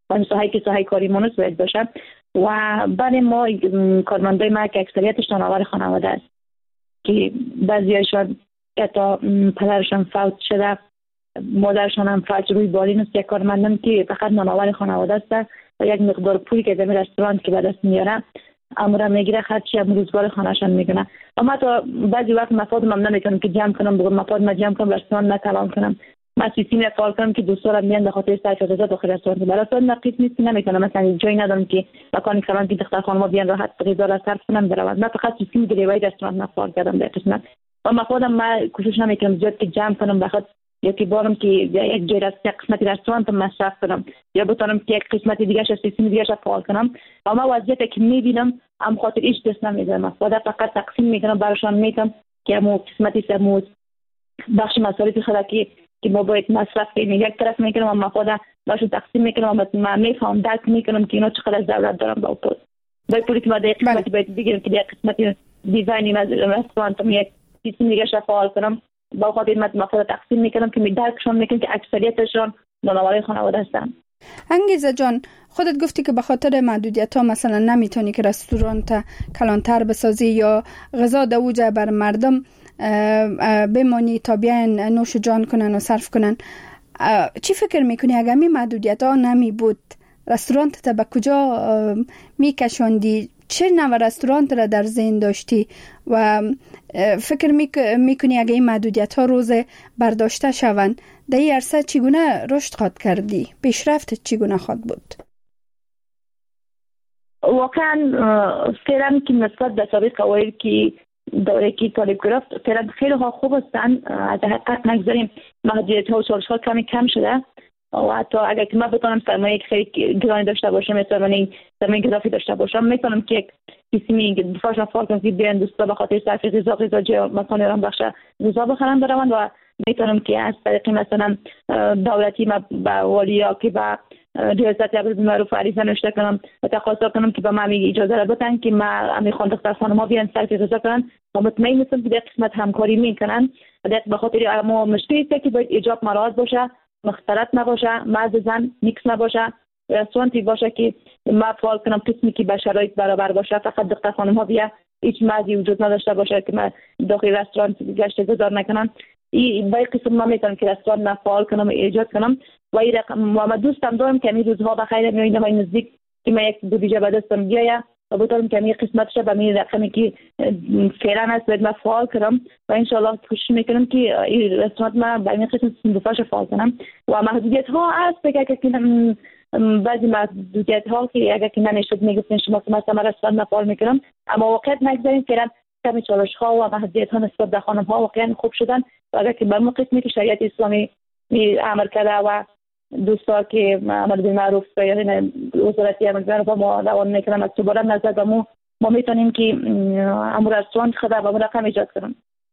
و ساحه که ساحه کاری مونس باید باشه. و برای ما کارمندای ما که اکثریتش نانآور خانواده است که بعضیاشون حتی پدرشان فوت شده، مادرشان هم فوت روی بالین است، یک کارمندان که فقط نانآور خانواده است و یک مقدار پولی که در رستوران که به دست میاره امورا میگیره، خرچی هم روزگار خانه‌شان میکنه. اما تا بعضی وقت مفادم هم نمیکنم که جمع کنم، بگم مفاد ما جمع کنم رستوران نکلان کنم. من سیستم فعال کنم که دوستان میان به خاطر صرف غذا داخل رستوران برای نقیص نیست نمیکنم. مثلا جایی ندارم که مکانی کلان که دختر خانم بیان راحت غذا را صرف کنم بروند. من فقط سیستم دلیوری رستوران فعال کردم در قسمت. و مفادم ما کوشش نمیکنم زیاد که جمع کنم بخاطر یا که بارم که یک جای از یک قسمت رستوران تا مصرف کنم یا بتونم که یک قسمت دیگه از سیستم دیگه فعال کنم. اما وضعیتی که میبینم ام خاطر هیچ دست نمیدم. خدا فقط تقسیم میکنم براشون میگم که مو قسمتی سموز بخش مصارف خودکی که ما باید مصرف کنیم یک طرف میکنم اما خدا باشو تقسیم میکنم و من میفهم درک میکنم که اینا چقدر ضرورت دارم با پول با پولی که ما در قسمتی باید بگیرم که در قسمتی دیزاینی از رستوران تا یک سیستم دیگه فعال کنم. با خاطر من مفاد تقسیم میکنم که می درکشون میکنم که اکثریتشون نانآور خانواده هستن. انگیزه جان، خودت گفتی که به خاطر محدودیت ها مثلا نمیتونی که رستوران تا کلانتر بسازی یا غذا دوجه بر مردم بمانی تا بیان نوش جان کنن و صرف کنن. چی فکر میکنی اگر می محدودیت ها نمی بود رستوران تا به کجا میکشوندی؟ چه نوع رستوران را در ذهن داشتی و فکر میکنی اگه این محدودیت ها روز برداشته شوند در این عرصه چگونه رشد خواهد کردی؟ پیشرفت چگونه خواهد بود؟ واقعا فعلا که نسبت به سابق قواعد که دوره که طالب گرفت فعلا خیلی ها خوب هستن. از حقیقت نگذاریم محدودیت ها و چالش ها کمی کم شده و حتی اگر که من بتونم سرمایه خیلی گرانی داشته باشم مثلا من سرمایه اضافی داشته باشم میتونم که یک سیستمی دفاعش فعال کنم که بیان دوستا به خاطر صرف غذا غذا جا مکان رام بخش غذا بخرن بروند و میتونم که از طریق مثلا دولتی ما با والیا که با ریاست امر بالمعروف عریضه نوشته کنم و تقاضا کنم که به من اجازه را بدن که ما میخوام دختر خانم‌ها بیان صرف غذا کنن و مطمئن هستم که در قسمت همکاری میکنن و در به خاطر اما مشکلی است که باید ایجاب مراعات باشه، مختلط نباشه، مرد زن میکس نباشه، رستورانتی باشه که ما فعال کنم قسمی که به شرایط برابر باشه، فقط دختر خانم ها بیا هیچ مردی وجود نداشته باشه که ما داخل رستوران گشت گذار نکنن. این باید قسم ما میتونم که رستوران ما فعال کنم و ایجاد کنم و این رقم ما دوستم دارم که این روزها بخیر میاییم و نزدیک که ما یک بودجه به دستم بیاید و بتونم که این قسمتش به این رقمی که فعلا است باید ما فعال کنم و ان شاء الله کوشش میکنم که این رستوران ما به این قسم صندوقش فعال کنم. و محدودیت ها هست که که بعضی محدودیت ها که اگر که نمیشد میگفتن شما که مثلا رستوران فعال میکنم اما واقعیت نگذاریم فعلا کمی چالش ها و محدودیت ها نسبت به خانم ها واقعا خوب شدن و اگر که به اون قسمی که شریعت اسلامی امر کرده و دوستا که امر بالمعروف یعنی وزارت امر بالمعروف ما روان میکنن از دوباره نظر به ما ما میتونیم که امور رستوران خدا و رقم ایجاد کنیم.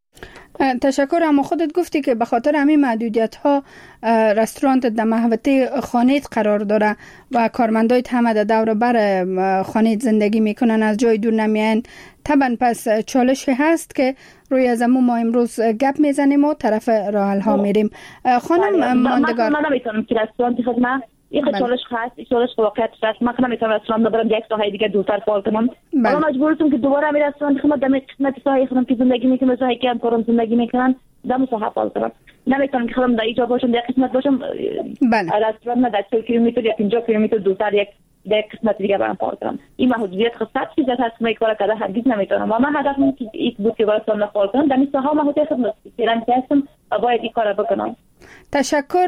تشکر. اما خودت گفتی که به خاطر همین محدودیت ها رستوران در محوطه خانه‌ت قرار داره و کارمندای هم در دور بر خانه‌ت زندگی میکنن، از جای دور نمیان. طبعا پس چالش هست که روی از امو ما امروز گپ میزنیم و طرف راه حل ها میریم. خانم ماندگار، من نمیتونم که رستوران خدمت این چالش هست، این چالش واقعیت است. من نمیتونم رستوران ببرم یک ساحه دیگه دورتر فعال کنم. من مجبورم که دوباره می رستوران خدمت دم قسمت ساحه خودم که زندگی میکنم، ساحه که کارم زندگی میکنن دم ساحه فعال کنم. نمیتونم که خودم در اینجا باشم در قسمت باشم. بله. رستوران ما در چهل کیلومتر یا پنجاه کیلومتر دورتر یک در قسمت دیگه برام فعال کنم. این محدودیت خاصه چیزی هست که کار کرده هرگز نمیتونم. و من هدفم که یک بود که رستوران فعال کنم در این ساحه محدودیت خدمت فعلا هستم و باید این کارو بکنم. تشکر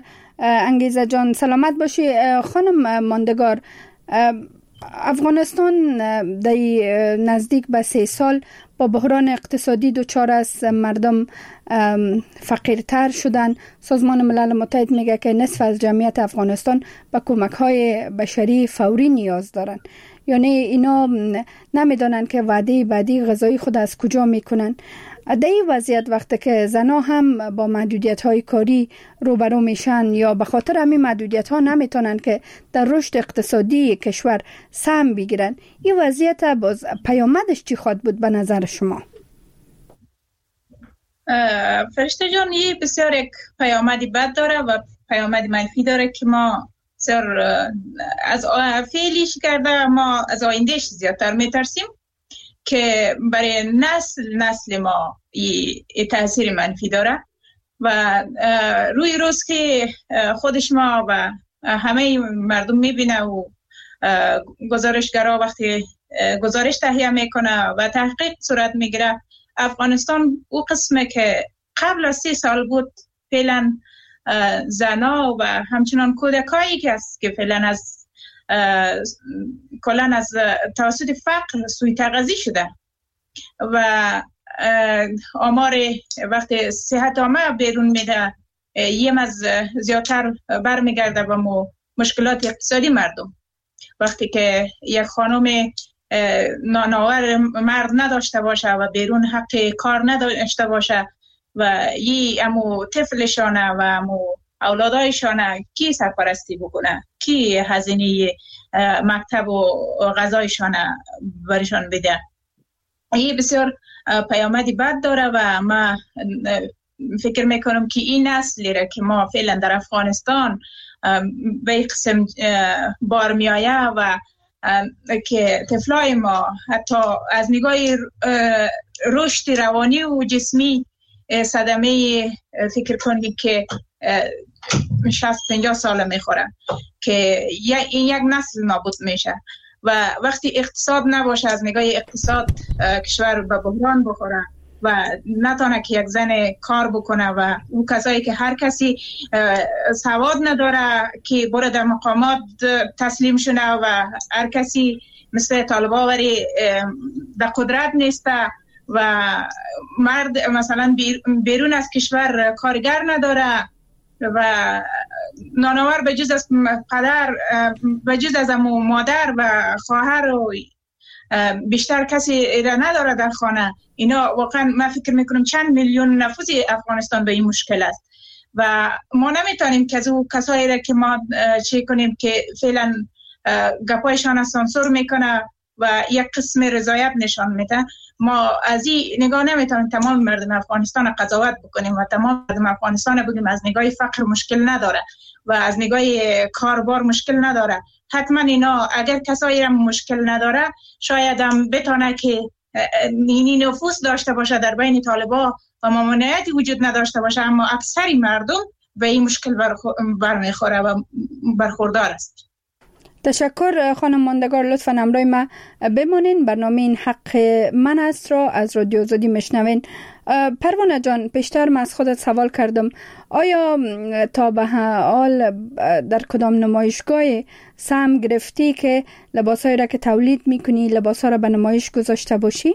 انگیزه جان، سلامت باشی. خانم ماندگار، افغانستان در نزدیک به سه سال با بحران اقتصادی دچار است، مردم فقیرتر شدن. سازمان ملل متحد میگه که نصف از جمعیت افغانستان به کمک‌های بشری فوری نیاز دارن. یعنی اینا نمیدونن که وعده بعدی غذایی خود از کجا میکنن. در این وضعیت وقتی که زنها هم با محدودیت‌های کاری روبرو میشن یا به خاطر همین محدودیت‌ها نمیتونن که در رشد اقتصادی کشور سهم بگیرن، این وضعیت باز پیامدش چی خواهد بود به نظر شما؟ فرشته جان، این بسیار یک پیامدی بد داره و پیامدی منفی داره که ما بسیار از فعلیش کرده، ما از آیندهش زیادتر میترسیم که برای نسل نسل ما ای تاثیر منفی داره و روی روز که خودش ما و همه مردم میبینه و گزارشگرا وقتی گزارش تهیه میکنه و تحقیق صورت میگیره، افغانستان او قسمه که قبل از سی سال بود فعلا زنا و همچنان کودکایی که است که فعلا از کلان از توسط فقر سوی تغذیه شده و آمار وقتی صحت عامه بیرون میده یم از زیادتر برمیگرده به مشکلات اقتصادی مردم. وقتی که یک خانم نانآور مرد نداشته باشه و بیرون حق کار نداشته باشه و یه امو طفلشانه و امو اولادایشانه کی سرپرستی بکنه، کی هزینه مکتب و غذایشانه برشان بده. این بسیار پیامدی بد داره و ما فکر میکنم که این نسلی را که ما فعلا در افغانستان به این قسم بار می آیه و که طفلای ما حتی از نگاه رشد روانی و جسمی صدمه فکر کنید که شصت پنجاه ساله میخوره که این یک نسل نابود میشه و وقتی اقتصاد نباشه از نگاه اقتصاد کشور به بحران بخوره و نتونه که یک زن کار بکنه و اون کسایی که هر کسی سواد نداره که بره در مقامات تسلیم شونه و هر کسی مثل طالبا وری در قدرت نیسته و مرد مثلا بیرون از کشور کارگر نداره و نانآور به جز از پدر به جز از امو مادر و خواهر و بیشتر کسی را نداره در خانه. اینا واقعا من فکر میکنم چند میلیون نفوس افغانستان به این مشکل است و ما نمیتونیم که از او کسایی را که ما چه کنیم که فعلا گپایشان سانسور میکنه و یک قسم رضایت نشان میده، ما از این نگاه نمیتونیم تمام مردم افغانستان قضاوت بکنیم و تمام مردم افغانستان بگیم از نگاه فقر مشکل نداره و از نگاه کاربار مشکل نداره. حتما اینا اگر کسایی هم مشکل نداره شاید هم بتونه که اینی نفوذ داشته باشه در بین طالبا و ممانعتی وجود نداشته باشه، اما اکثری مردم به این مشکل برمیخوره و برخوردار است. تشکر خانم ماندگار، لطفاً همراه ما بمانین. برنامه این حق من است را از رادیو آزادی میشنوین. پروانه جان، پیشتر من از خودت سوال کردم آیا تا به حال در کدام نمایشگاه سهم گرفتی که لباسایی را که تولید میکنی لباسا را به نمایش گذاشته باشی؟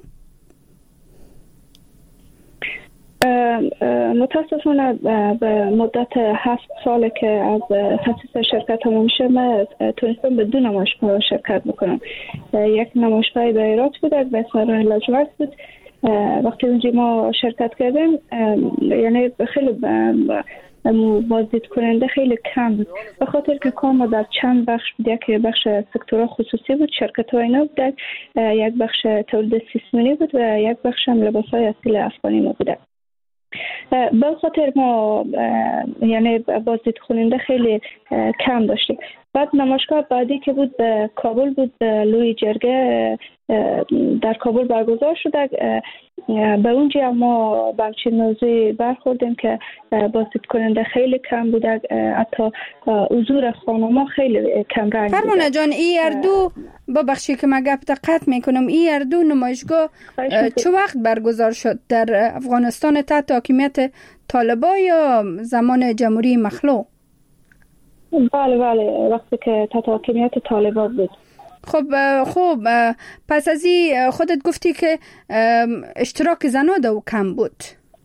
متاسفانه به مدت هفت ساله که از تأسیس شرکت همون میشه من تونستم به دو نمایشگاه شرکت بکنم. یک نمایشگاه به ایرات بود به اسم راه لاجورد بود. وقتی اونجا ما شرکت کردیم یعنی خیلی بازدید کننده خیلی کم بود به خاطر که کام در چند بخش بود. یک بخش سکتور خصوصی بود، شرکت های اینا بود، یک بخش تولید سیسمونی بود و یک بخش هم لباس های اصیل افغانی ما بود. به خاطر ما یعنی بازدید کننده خیلی کم داشتیم. بعد نمایشگاه بعدی که بود به کابل بود، لوی جرگه در کابل برگزار شده. به اونجا ما به همچین موضوعی برخوردیم که بازدید کننده خیلی کم بوده، حتی حضور خانم‌ها خیلی کم رنگ بوده. فرمانه جان، این اردو ببخشی که من گپ قطع میکنم، این اردو نمایشگاه چه وقت برگزار شد؟ در افغانستان تحت حاکمیت طالبان یا زمان جمهوری مخلوع؟ بله بله وقتی که تحت حاکمیت طالبان بود. خب خوب، پس از این خودت گفتی که اشتراک زنان دو کم بود.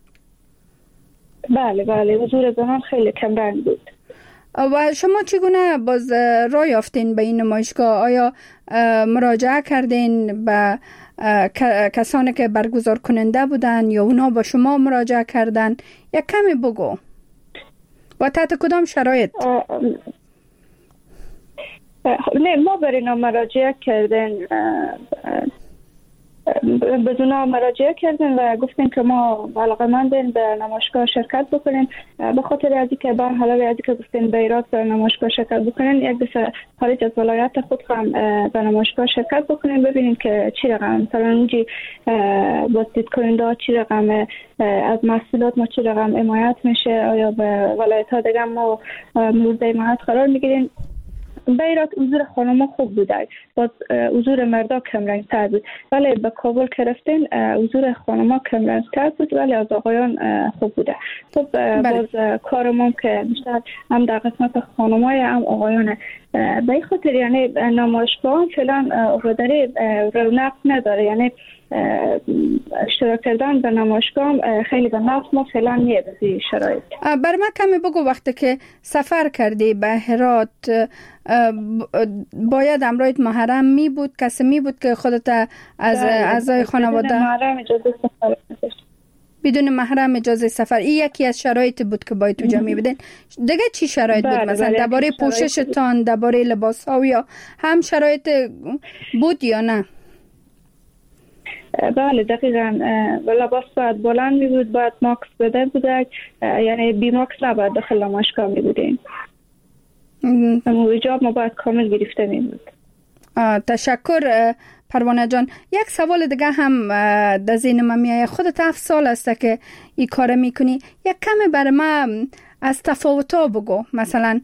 بله بله حضور زنان خیلی کم رنگ بود. و شما چگونه باز راه یافتین به این نمایشگاه؟ آیا مراجعه کردین به کسانی که برگزار کننده بودن یا اونا با شما مراجعه کردن؟ یک کمی بگو. و تحت کدام شرایط؟ نه ما برای اینا مراجعه کردن. بدون مراجعه کردیم و گفتیم که ما علاقه‌مندیم به نمایشگاه شرکت بکنیم. به خاطر از اینکه به علاوه از اینکه گفتیم به ایراد به نمایشگاه شرکت بکنیم، یک دفعه خارج از ولایت خود هم به نمایشگاه شرکت بکنیم، ببینیم که چی رقم مثلا اونجی بازدید کننده چی رقم از محصولات ما چی رقم حمایت میشه، آیا به ولایت ها دیگه ما مورد حمایت قرار میگیریم. به ایراد حضور خانم خوب بوده، باز حضور مردا کم رنگ تر بود، ولی به کابل که رفتین حضور خانم کم رنگ تر بود ولی از آقایان خوب بوده. خب باز کارمون که بیشتر هم در قسمت خانمای هم آقایانه. به این خاطر یعنی نمایشگاه فعلا اقداری رونق نداره، یعنی اشتراک کردن به نمایشگاه خیلی به نفس ما فعلا نیه بزی شرایط. بر من کمی بگو، وقتی که سفر کردی به هرات باید امرایت محرم می بود، کسی می بود که خودت از اعضای خانواده بدون محرم اجازه سفر نداشت؟ بدون محرم اجازه سفر، این یکی از شرایط بود که باید تو جمعی بدین. دیگه چی شرایط بود؟ مثلا درباره پوششتان، درباره لباس ها یا هم شرایط بود یا نه؟ بله دقیقاً. لباس باید بلند می بود، باید ماکس بده بوده، یعنی بی ماکس نباید داخل نمایشگاه می بودیم. اما حجاب ما باید کامل گرفته می بود. تشکر پروانه جان. یک سوال دیگه هم در ذهن من میاد. خودت هفت سال است که این کار میکنی، یک کمی برای ما از تفاوت‌ها بگو. مثلا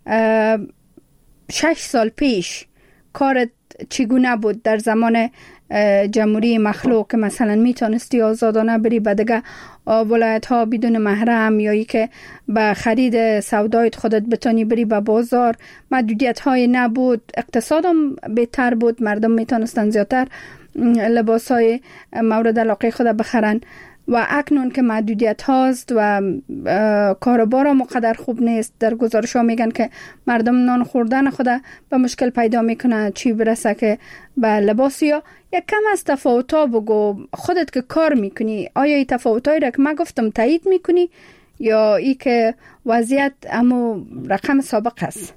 شش سال پیش کارت چگونه بود در زمان جمهوری مخلوق که مثلا میتونستی آزادانه بری به دیگه ولایت ها بدون محرم، یا ای که به خرید سودایت خودت بتونی بری به بازار، محدودیت های نبود، اقتصادم بهتر بود، مردم میتونستن زیادتر لباس های مورد علاقه خود بخرن. و اکنون که محدودیت هاست و کاروبار هم قدر خوب نیست، در گزارش ها میگن که مردم نان خوردن خود به مشکل پیدا میکنه، چی برسه که به لباسی ها. یک کم از تفاوت ها بگو. خودت که کار میکنی آیا این تفاوت هایی را که من گفتم تایید میکنی یا ای که وضعیت امو رقم سابق است؟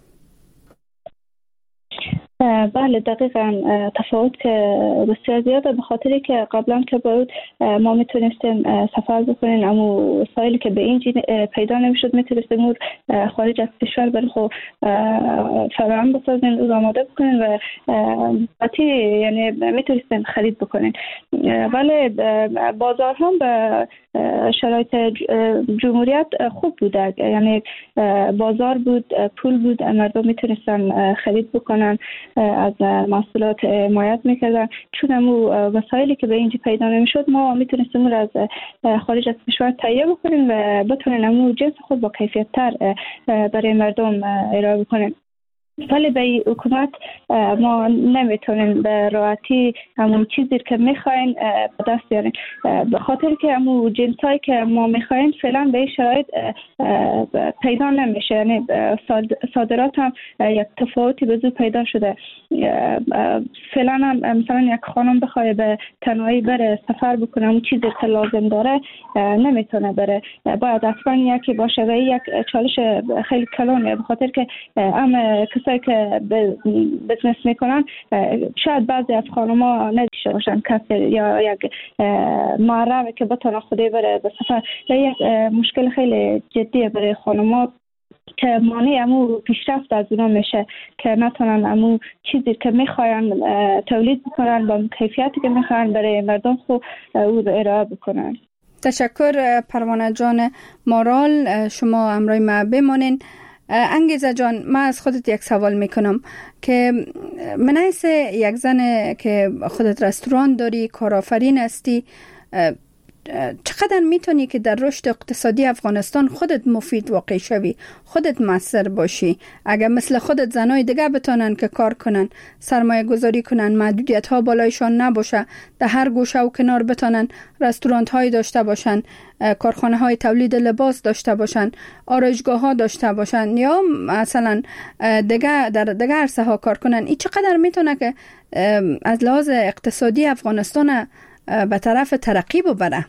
بله دقیقاً تفاوت بسیار زیاده، به خاطری که قبلا که بود ما میتونستیم سفر بکنیم، اما وسایلی که به این جین پیدا نمیشد میتونستیم خارج از کشور برای خود فراهم بسازیم و آماده بکنیم و باتی یعنی میتونستیم خرید بکنیم. ولی بازار هم به شرایط جمهوریت خوب بوده، یعنی بازار بود، پول بود، مردم میتونستن خرید بکنن، از محصولات حمایت میکردن. چون امو وسایلی که به اینجا پیدا نمیشد ما میتونستیم اون از خارج از کشور تهیه بکنیم و بتونیم امو جنس خود با کیفیت تر برای مردم ارائه بکنیم. ولی به حکومت ما نمیتونیم به راحتی همون چیزی که میخواین به دست بیاریم، به خاطر که همون جنسایی که ما میخواین فعلا به این شرایط پیدا نمیشه. یعنی صادرات هم یک تفاوتی به زود پیدا شده. فعلا هم مثلا یک خانم بخواه به تنهایی بره سفر بکنه اون چیزی که لازم داره نمیتونه بره، باید اصلا یکی باشه و یک چالش خیلی کلانه، به خاطر که هم کسایی که بزنس میکنن شاید بعضی از خانم‌ها نداشته باشن کسی یا یک محرمی که بتونه خودی بره به سفر. یک مشکل خیلی جدیه برای خانم‌ها که مانع امو پیشرفت از اونا میشه که نتونن امو چیزی که میخواین تولید بکنن با کیفیتی که میخواین برای مردم خود او رو ارائه بکنن. تشکر پروانه جان مارال، شما امروی ما بمانین. انگیزه جان، من از خودت یک سوال میکنم که من حیث یک زن که خودت رستوران داری، کارآفرین هستی، چقدر میتونی که در رشد اقتصادی افغانستان خودت مفید واقع شوی، خودت مؤثر باشی؟ اگر مثل خودت زنای دیگه بتونن که کار کنن، سرمایه گذاری کنن، محدودیت ها بالایشان نباشه، در هر گوشه و کنار بتونن رستورانت های داشته باشن، کارخانه های تولید لباس داشته باشن، آرایشگاه ها داشته باشن، یا مثلا دیگه در دیگه عرصه ها کار کنن، این چقدر میتونه که از لحاظ اقتصادی افغانستان به طرف ترقی ببره؟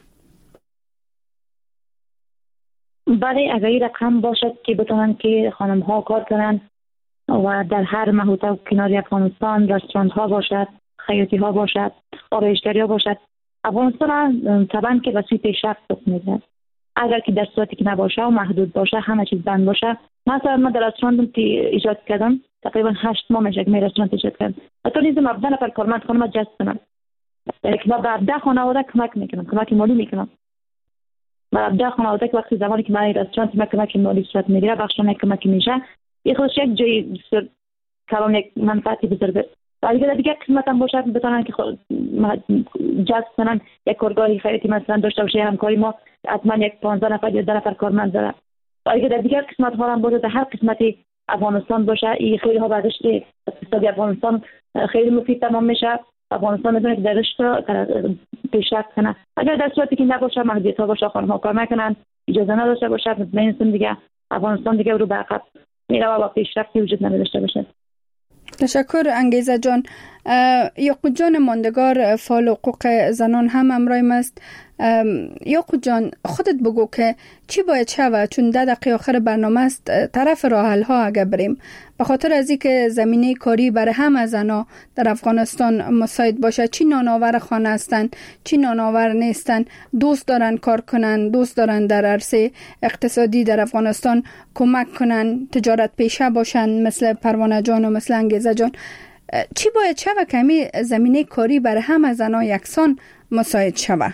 برای اگر این رقم باشد که بتونن که خانم ها کار کنن و در هر محوطه و کنار افغانستان رستوران ها باشد، خیاطی ها باشد، آرایشگری ها باشد. افغانستان طبعا که وسیع پیشرفت میده. اگر که در صورتی که نباشه و محدود باشه، همه چیز بند باشه. مثلا من در رستوران ایجاد کردم، تقریبا هشت ماه میشه که من رستوران ایجاد کردم. حتی نیز مبدا نفر کارمند خانم جذب کنم. یعنی که ما به ده خانواده کمک میکنم، کمک مالی میکنم. و ده خانواده که وقتی زمانی که من رستوران ما کمک مالی صورت میگیره، بخشانه کمک میشه، این خودش یک جای بسیار کلان یک منفعتی بزرگه. و اگر دیگه قسمت هم باشه بتونن که جذب کنن، یک کارگاهی خیریتی مثلا داشته باشه، همکاری ما حتما یک پانزده نفر یا ده نفر کارمند داره. و اگر در دیگر قسمت ها هم باشه، در هر قسمتی افغانستان باشه، این خیلی ها برداشت اقتصادی افغانستان خیلی مفید تمام میشه. افغانستان میتونه که در رشد پیشرفت کنه. اگر در صورتی که نباشه، محدودیت ها باشه، خانم ها کار نکنن، اجازه نداشته باشه، مطمئن دیگه افغانستان دیگه رو به عقب میره و پیشرفتی وجود نداشته باشه. تشکر انگیزه جان. یعقوب جان ماندگار، فعال حقوق زنان هم همراه است. یعقوب جان، خودت بگو که چی باید شود، چون ده دقیقه آخر برنامه است، طرف راه حل ها اگه بریم، به خاطر از اینکه زمینه کاری برای همه زنا در افغانستان مساعد باشه. چی نانآور خانه هستند، چی نانآور نیستن، دوست دارن کار کنن، دوست دارن در عرصه اقتصادی در افغانستان کمک کنن، تجارت پیشه باشن، مثل پروانه جان و مثل انگیزه جان. چی باید شود که همین زمینه کاری برای همه زنا یکسان مساعد شود؟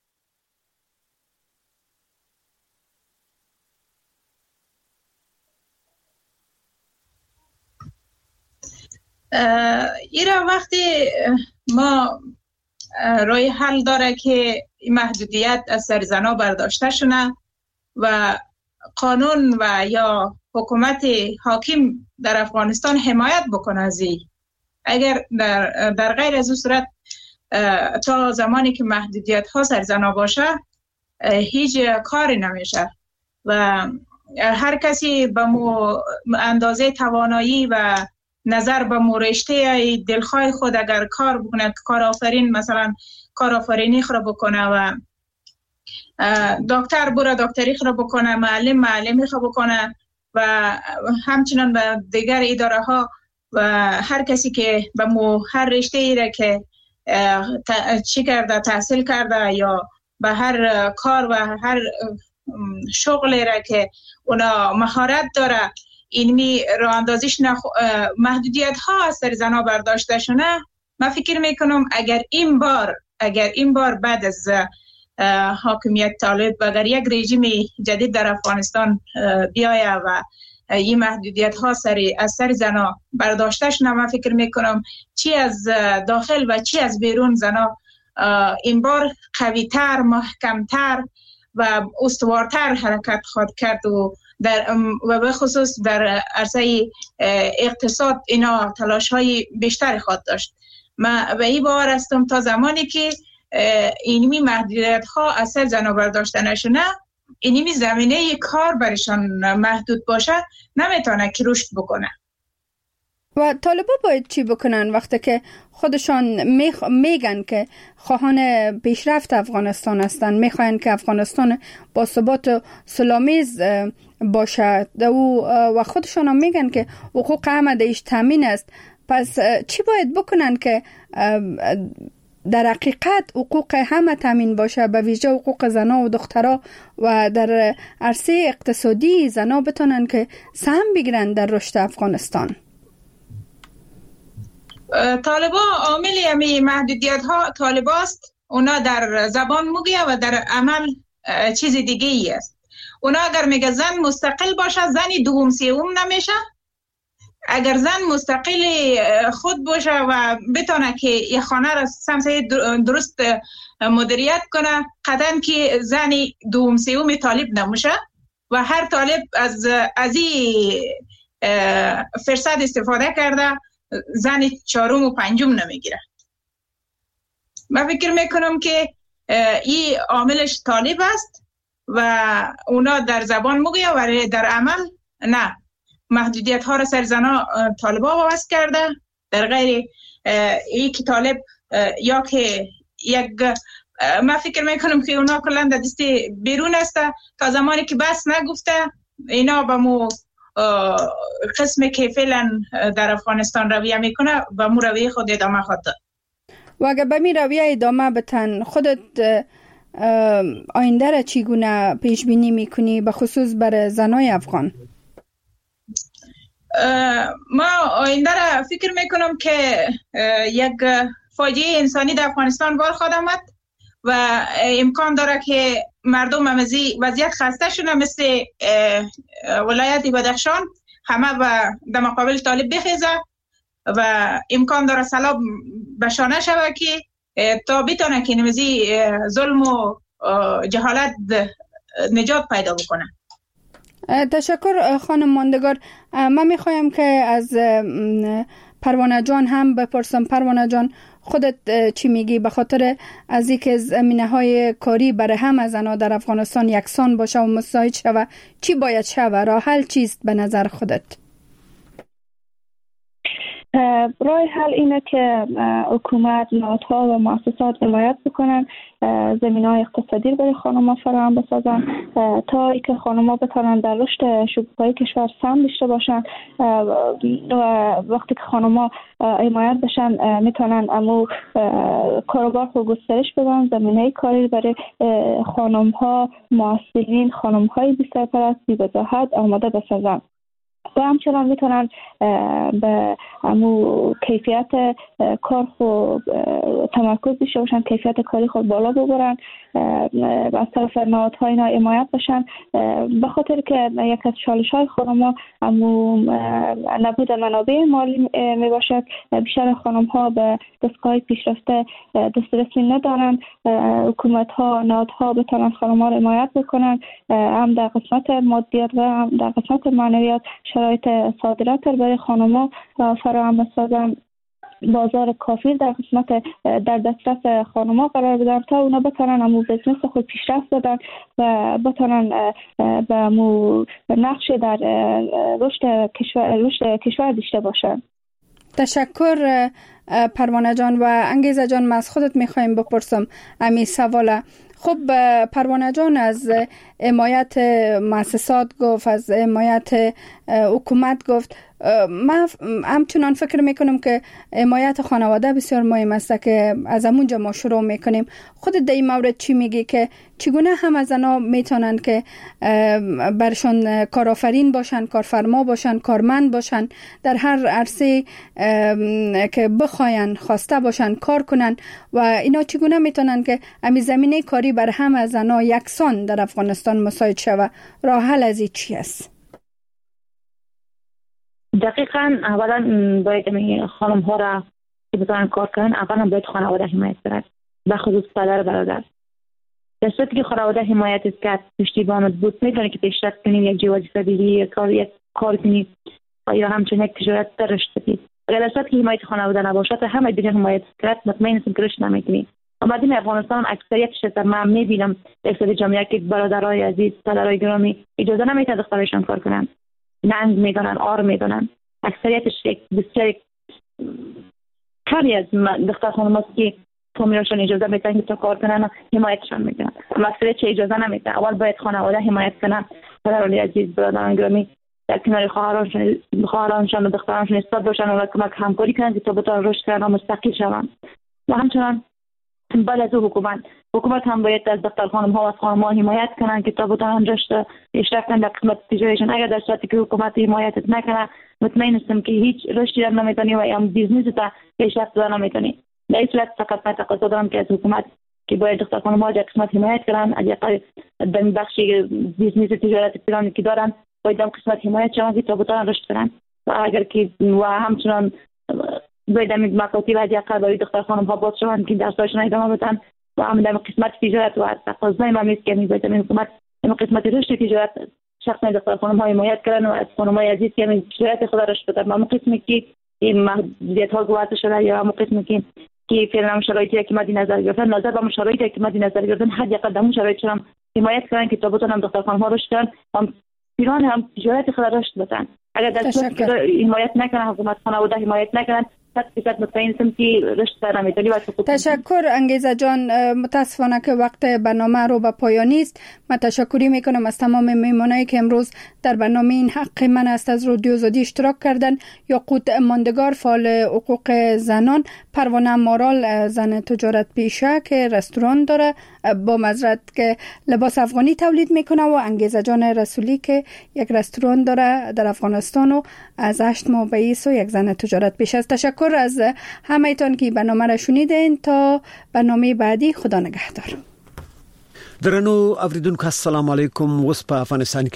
ایرا وقتی ما رای حل داره که محدودیت از سر زنا برداشته شونه و قانون و یا حکومت حاکم در افغانستان حمایت بکنه از این. اگر در, در غیر از اون صورت تا زمانی که محدودیت ها سر زنا باشه هیچ کاری نمیشه و هر کسی به مو اندازه توانایی و نظر به مورشته دلخواه خود اگر کار بکنه، کار آفرین مثلا کار آفرینی خود بکنه و دکتر برای دکتری خود بکنه، معلم معلمی خود بکنه و همچنان به دیگر اداره ها و هر کسی که به مو هر رشته ای را که چی کرده تحصیل کرده یا به هر کار و هر شغلی را که اونا مهارت داره اینمی راه اندازیش نخ... محدودیت ها از سر زنا برداشته شونه. من فکر میکنم اگر این بار اگر این بار بعد از حاکمیت طالب اگر یک رژیم جدید در افغانستان بیایه و این محدودیت ها سر از سر زنا برداشته شونه، من فکر میکنم چی از داخل و چی از بیرون زنا این بار قویتر، محکمتر و استوارتر حرکت خواهد کرد و در و به خصوص در عرصه اقتصاد اینا تلاش های بیشتری خواهد داشت. من به این باور هستم تا زمانی که اینمی محدودیت ها از سر زنا برداشته نشونه، اینمی زمینه کار برشان محدود باشه، نمیتونه که رشد بکنه. و طالبا باید چی بکنن وقتی که خودشان میخ... میگن که خواهان پیشرفت افغانستان هستن، میخواین که افغانستان با ثبات و سلامیز باشد و خودشان هم میگن که حقوق همه دیش تامین است. پس چی باید بکنن که در حقیقت حقوق همه تامین باشه، به ویژه حقوق زنا و دخترها و در عرصه اقتصادی زنا بتونن که سهم بگیرن در رشد افغانستان؟ طالبا عامل همی محدودیت ها طالباست، اونا در زبان میگه و در عمل چیز دیگه ای است. اونا اگر میگه زن مستقل باشه، زنی دوم سوم نمیشه. اگر زن مستقل خود باشه و بتونه که یه خانه را سمسه درست مدیریت کنه، قطعا که زنی دوم سوم طالب نمیشه و هر طالب از از این فرصت استفاده کرده زن چهارم و پنجم نمیگیره. من فکر میکنم که این عاملش طالب است و اونا در زبان میگه ولی در عمل نه. محدودیت ها را سر زنا طالبا وابست کرده، در غیر این که طالب یا که یک من فکر میکنم که اونا کلن در دست بیرون است تا زمانی که بس نگفته اینا با مو قسمی که فعلا در افغانستان رویه میکنه و مو رویه خود ادامه خواهد داد. و اگر به می رویه ادامه بتن، خودت آینده را چگونه پیش بینی میکنی به خصوص برای زنای افغان؟ ما آینده را فکر میکنم که یک فاجعه انسانی در افغانستان بار خواهد آمد و امکان داره که مردم هم از وضعیت خسته شدن، مثل ولایت بدخشان همه در مقابل طالب بخیزه و امکان داره سلام بشانه شود که تا بتانه که نمازی ظلم و جهالت نجات پیدا بکنه. تشکر خانم ماندگار. من میخوایم که از پروانه جان هم بپرسم. پروانه جان، خودت چی میگی به خاطر از اینکه زمینه های کاری برای همه زنها در افغانستان یکسان باشه و مساعد شود، چی باید شود؟ راه حل چیست به نظر خودت؟ راه حل اینه که حکومت، نهادها و مؤسسات حمایت بکنن، زمینه‌های اقتصادی برای خانم‌ها فراهم بسازن تا اینکه خانم‌ها بتونن در رشد شکوفایی کشور سهم داشته باشن و وقتی که خانم‌ها حمایت بشن میتونن امو کاروبار رو گسترش بدن، زمینه کاری برای خانم‌ها، معسلین، خانم‌های بی سرپرست، بی وجاهت آماده بسازن و همچنان میتونن به امو کیفیت کار خود تمرکز داشته باشن، کیفیت کاری خود بالا ببرن و از طرف نهادهای اینا حمایت بشن، به خاطر که یک از چالش‌های خانم‌ها امو نبود منابع مالی میباشد. بیشتر خانم‌ها به دستگاه پیشرفته دسترسی ندارن. حکومت‌ها، نهادها بتونن خانم‌ها رو حمایت بکنن، هم در قسمت مادیات و هم در قسمت معنویات شرایط صادرات برای خانم‌ها فراهم بسازن، بازار کافی در قسمت در دسترس خانم‌ها قرار بدن تا اونا بتونن امو بزنس خود پیشرفت بدن و بتونن به امو نقش در رشد کشور رشد کشور داشته باشن. تشکر پروانه جان. و انگیزه جان، من از خودت میخوایم بپرسم امی سواله. خب پروانه جان از حمایت مؤسسات گفت، از حمایت حکومت گفت. من همچنان فکر میکنم که حمایت خانواده بسیار مهم است که از همونجا ما شروع میکنیم. خودت در این مورد چی میگی که چگونه هم از زنها میتونن که برشان کارآفرین باشن، کارفرما باشن، کارمند باشن، در هر عرصه که بخواین خواسته باشن کار کنن و اینا چگونه میتونن که همین زمینه کاری بر هم از زنها یکسان در افغانستان مساعد شود؟ راه حل از این چی است؟ دقیقاً اولا باید خانم ها را که بتونن کار کنن، اولا باید خانواده حمایت کنن، به خصوص پدر برادر. در صورتی که خانواده حمایت کرد، پشتیبانت بود، میتونی که پیشرفت کنی، یک جای وظیفه بگیری، یک کار یک کار کنی یا همچنین یک تجارت رشد بدی. اگر در صورتی که حمایت خانواده نباشد، همه دیگه حمایت کرد، مطمئن هستم که رشد نمیکنی. اما در افغانستان اکثریتش از من میبینم در جامعه که برادرای عزیز، پدرای گرامی اجازه نمیدن دخترشان کار کنن، ننگ میدونن، آر میدونن. اکثریتش یک بسیار کاری از دختر خانم هست که فامیلشان اجازه میدن که تا کار کنن و حمایتشان میکنن. اما اکثریت اجازه نمیدن. اول باید خانواده حمایت کنن، پدرای عزیز، برادران گرامی در کنار خواهرانشان خواهرانشان و دخترانشان ایستاد باشن و کمک همکاری کنن که تا بتوان رشد کنن و مستقل شوند. و همچنان بعد از حکومت حکومت هم باید از دختر خانم ها و از خانم ها حمایت کنن که تا بتوانند رشد پیشرفت کنند در قسمت تجاریشان. اگر در صورتی که حکومت حمایت نکنه، مطمئن هستم که هیچ رشدی را نمیتونی و یا بیزنس تا پیشرفت دادن نمیتونی. در این صورت فقط من تقاضا دارم که از حکومت که باید دختر خانم ها در قسمت حمایت کنن، از یک در بخش بیزنس تجارت پلانی که دارن باید در قسمت حمایت شوند که تا بتوانند رشد کنن. و اگر که و همچنان باید در مکاتب از یک برای دختر خانم ها باز شوند که درساشون ادامه بدن و هم در قسمت تجارت و تقاضای ما میست که باید در حکومت در قسمت رشد تجارت شخصا دختر خانم ها حمایت کردن و از خانم های عزیز که تجارت خود رشد بدن. اما قسمی که این محدودیت ها گذاشته شده یا اما قسمی که که فعلا شرایطی که مد نظر گرفتن، نظر به شرایطی که مد نظر گرفتن، حد یک قدم شرایط هم حمایت کردن که تا بتونن دختر خانم ها رشد کنن، هم پیران هم تجارت خود رشد بدن. اگر در صورتی که حمایت نکنن، حکومت خانواده حمایت نکنن، تشکر انگیزه جان. متاسفانه که وقت برنامه رو به پایانی است. من تشکری میکنم از تمام میمونایی که امروز در برنامه این حق من است از رادیو آزادی اشتراک کردن. یاقوت ماندگار، فعال حقوق زنان، پروانه مارال زن تجارت پیشه که رستوران داره، با معذرت که لباس افغانی تولید میکنه، و انگیزه جان رسولی که یک رستوران داره در افغانستان و از هشت ماه بیست و یک زن تجارت پیشه است. تشکر از همه ایتان که برنامه را شنیدین. تا برنامه بعدی، خدا نگهدار. درنو اوریدونکو السلام علیکم. وس په افغانستان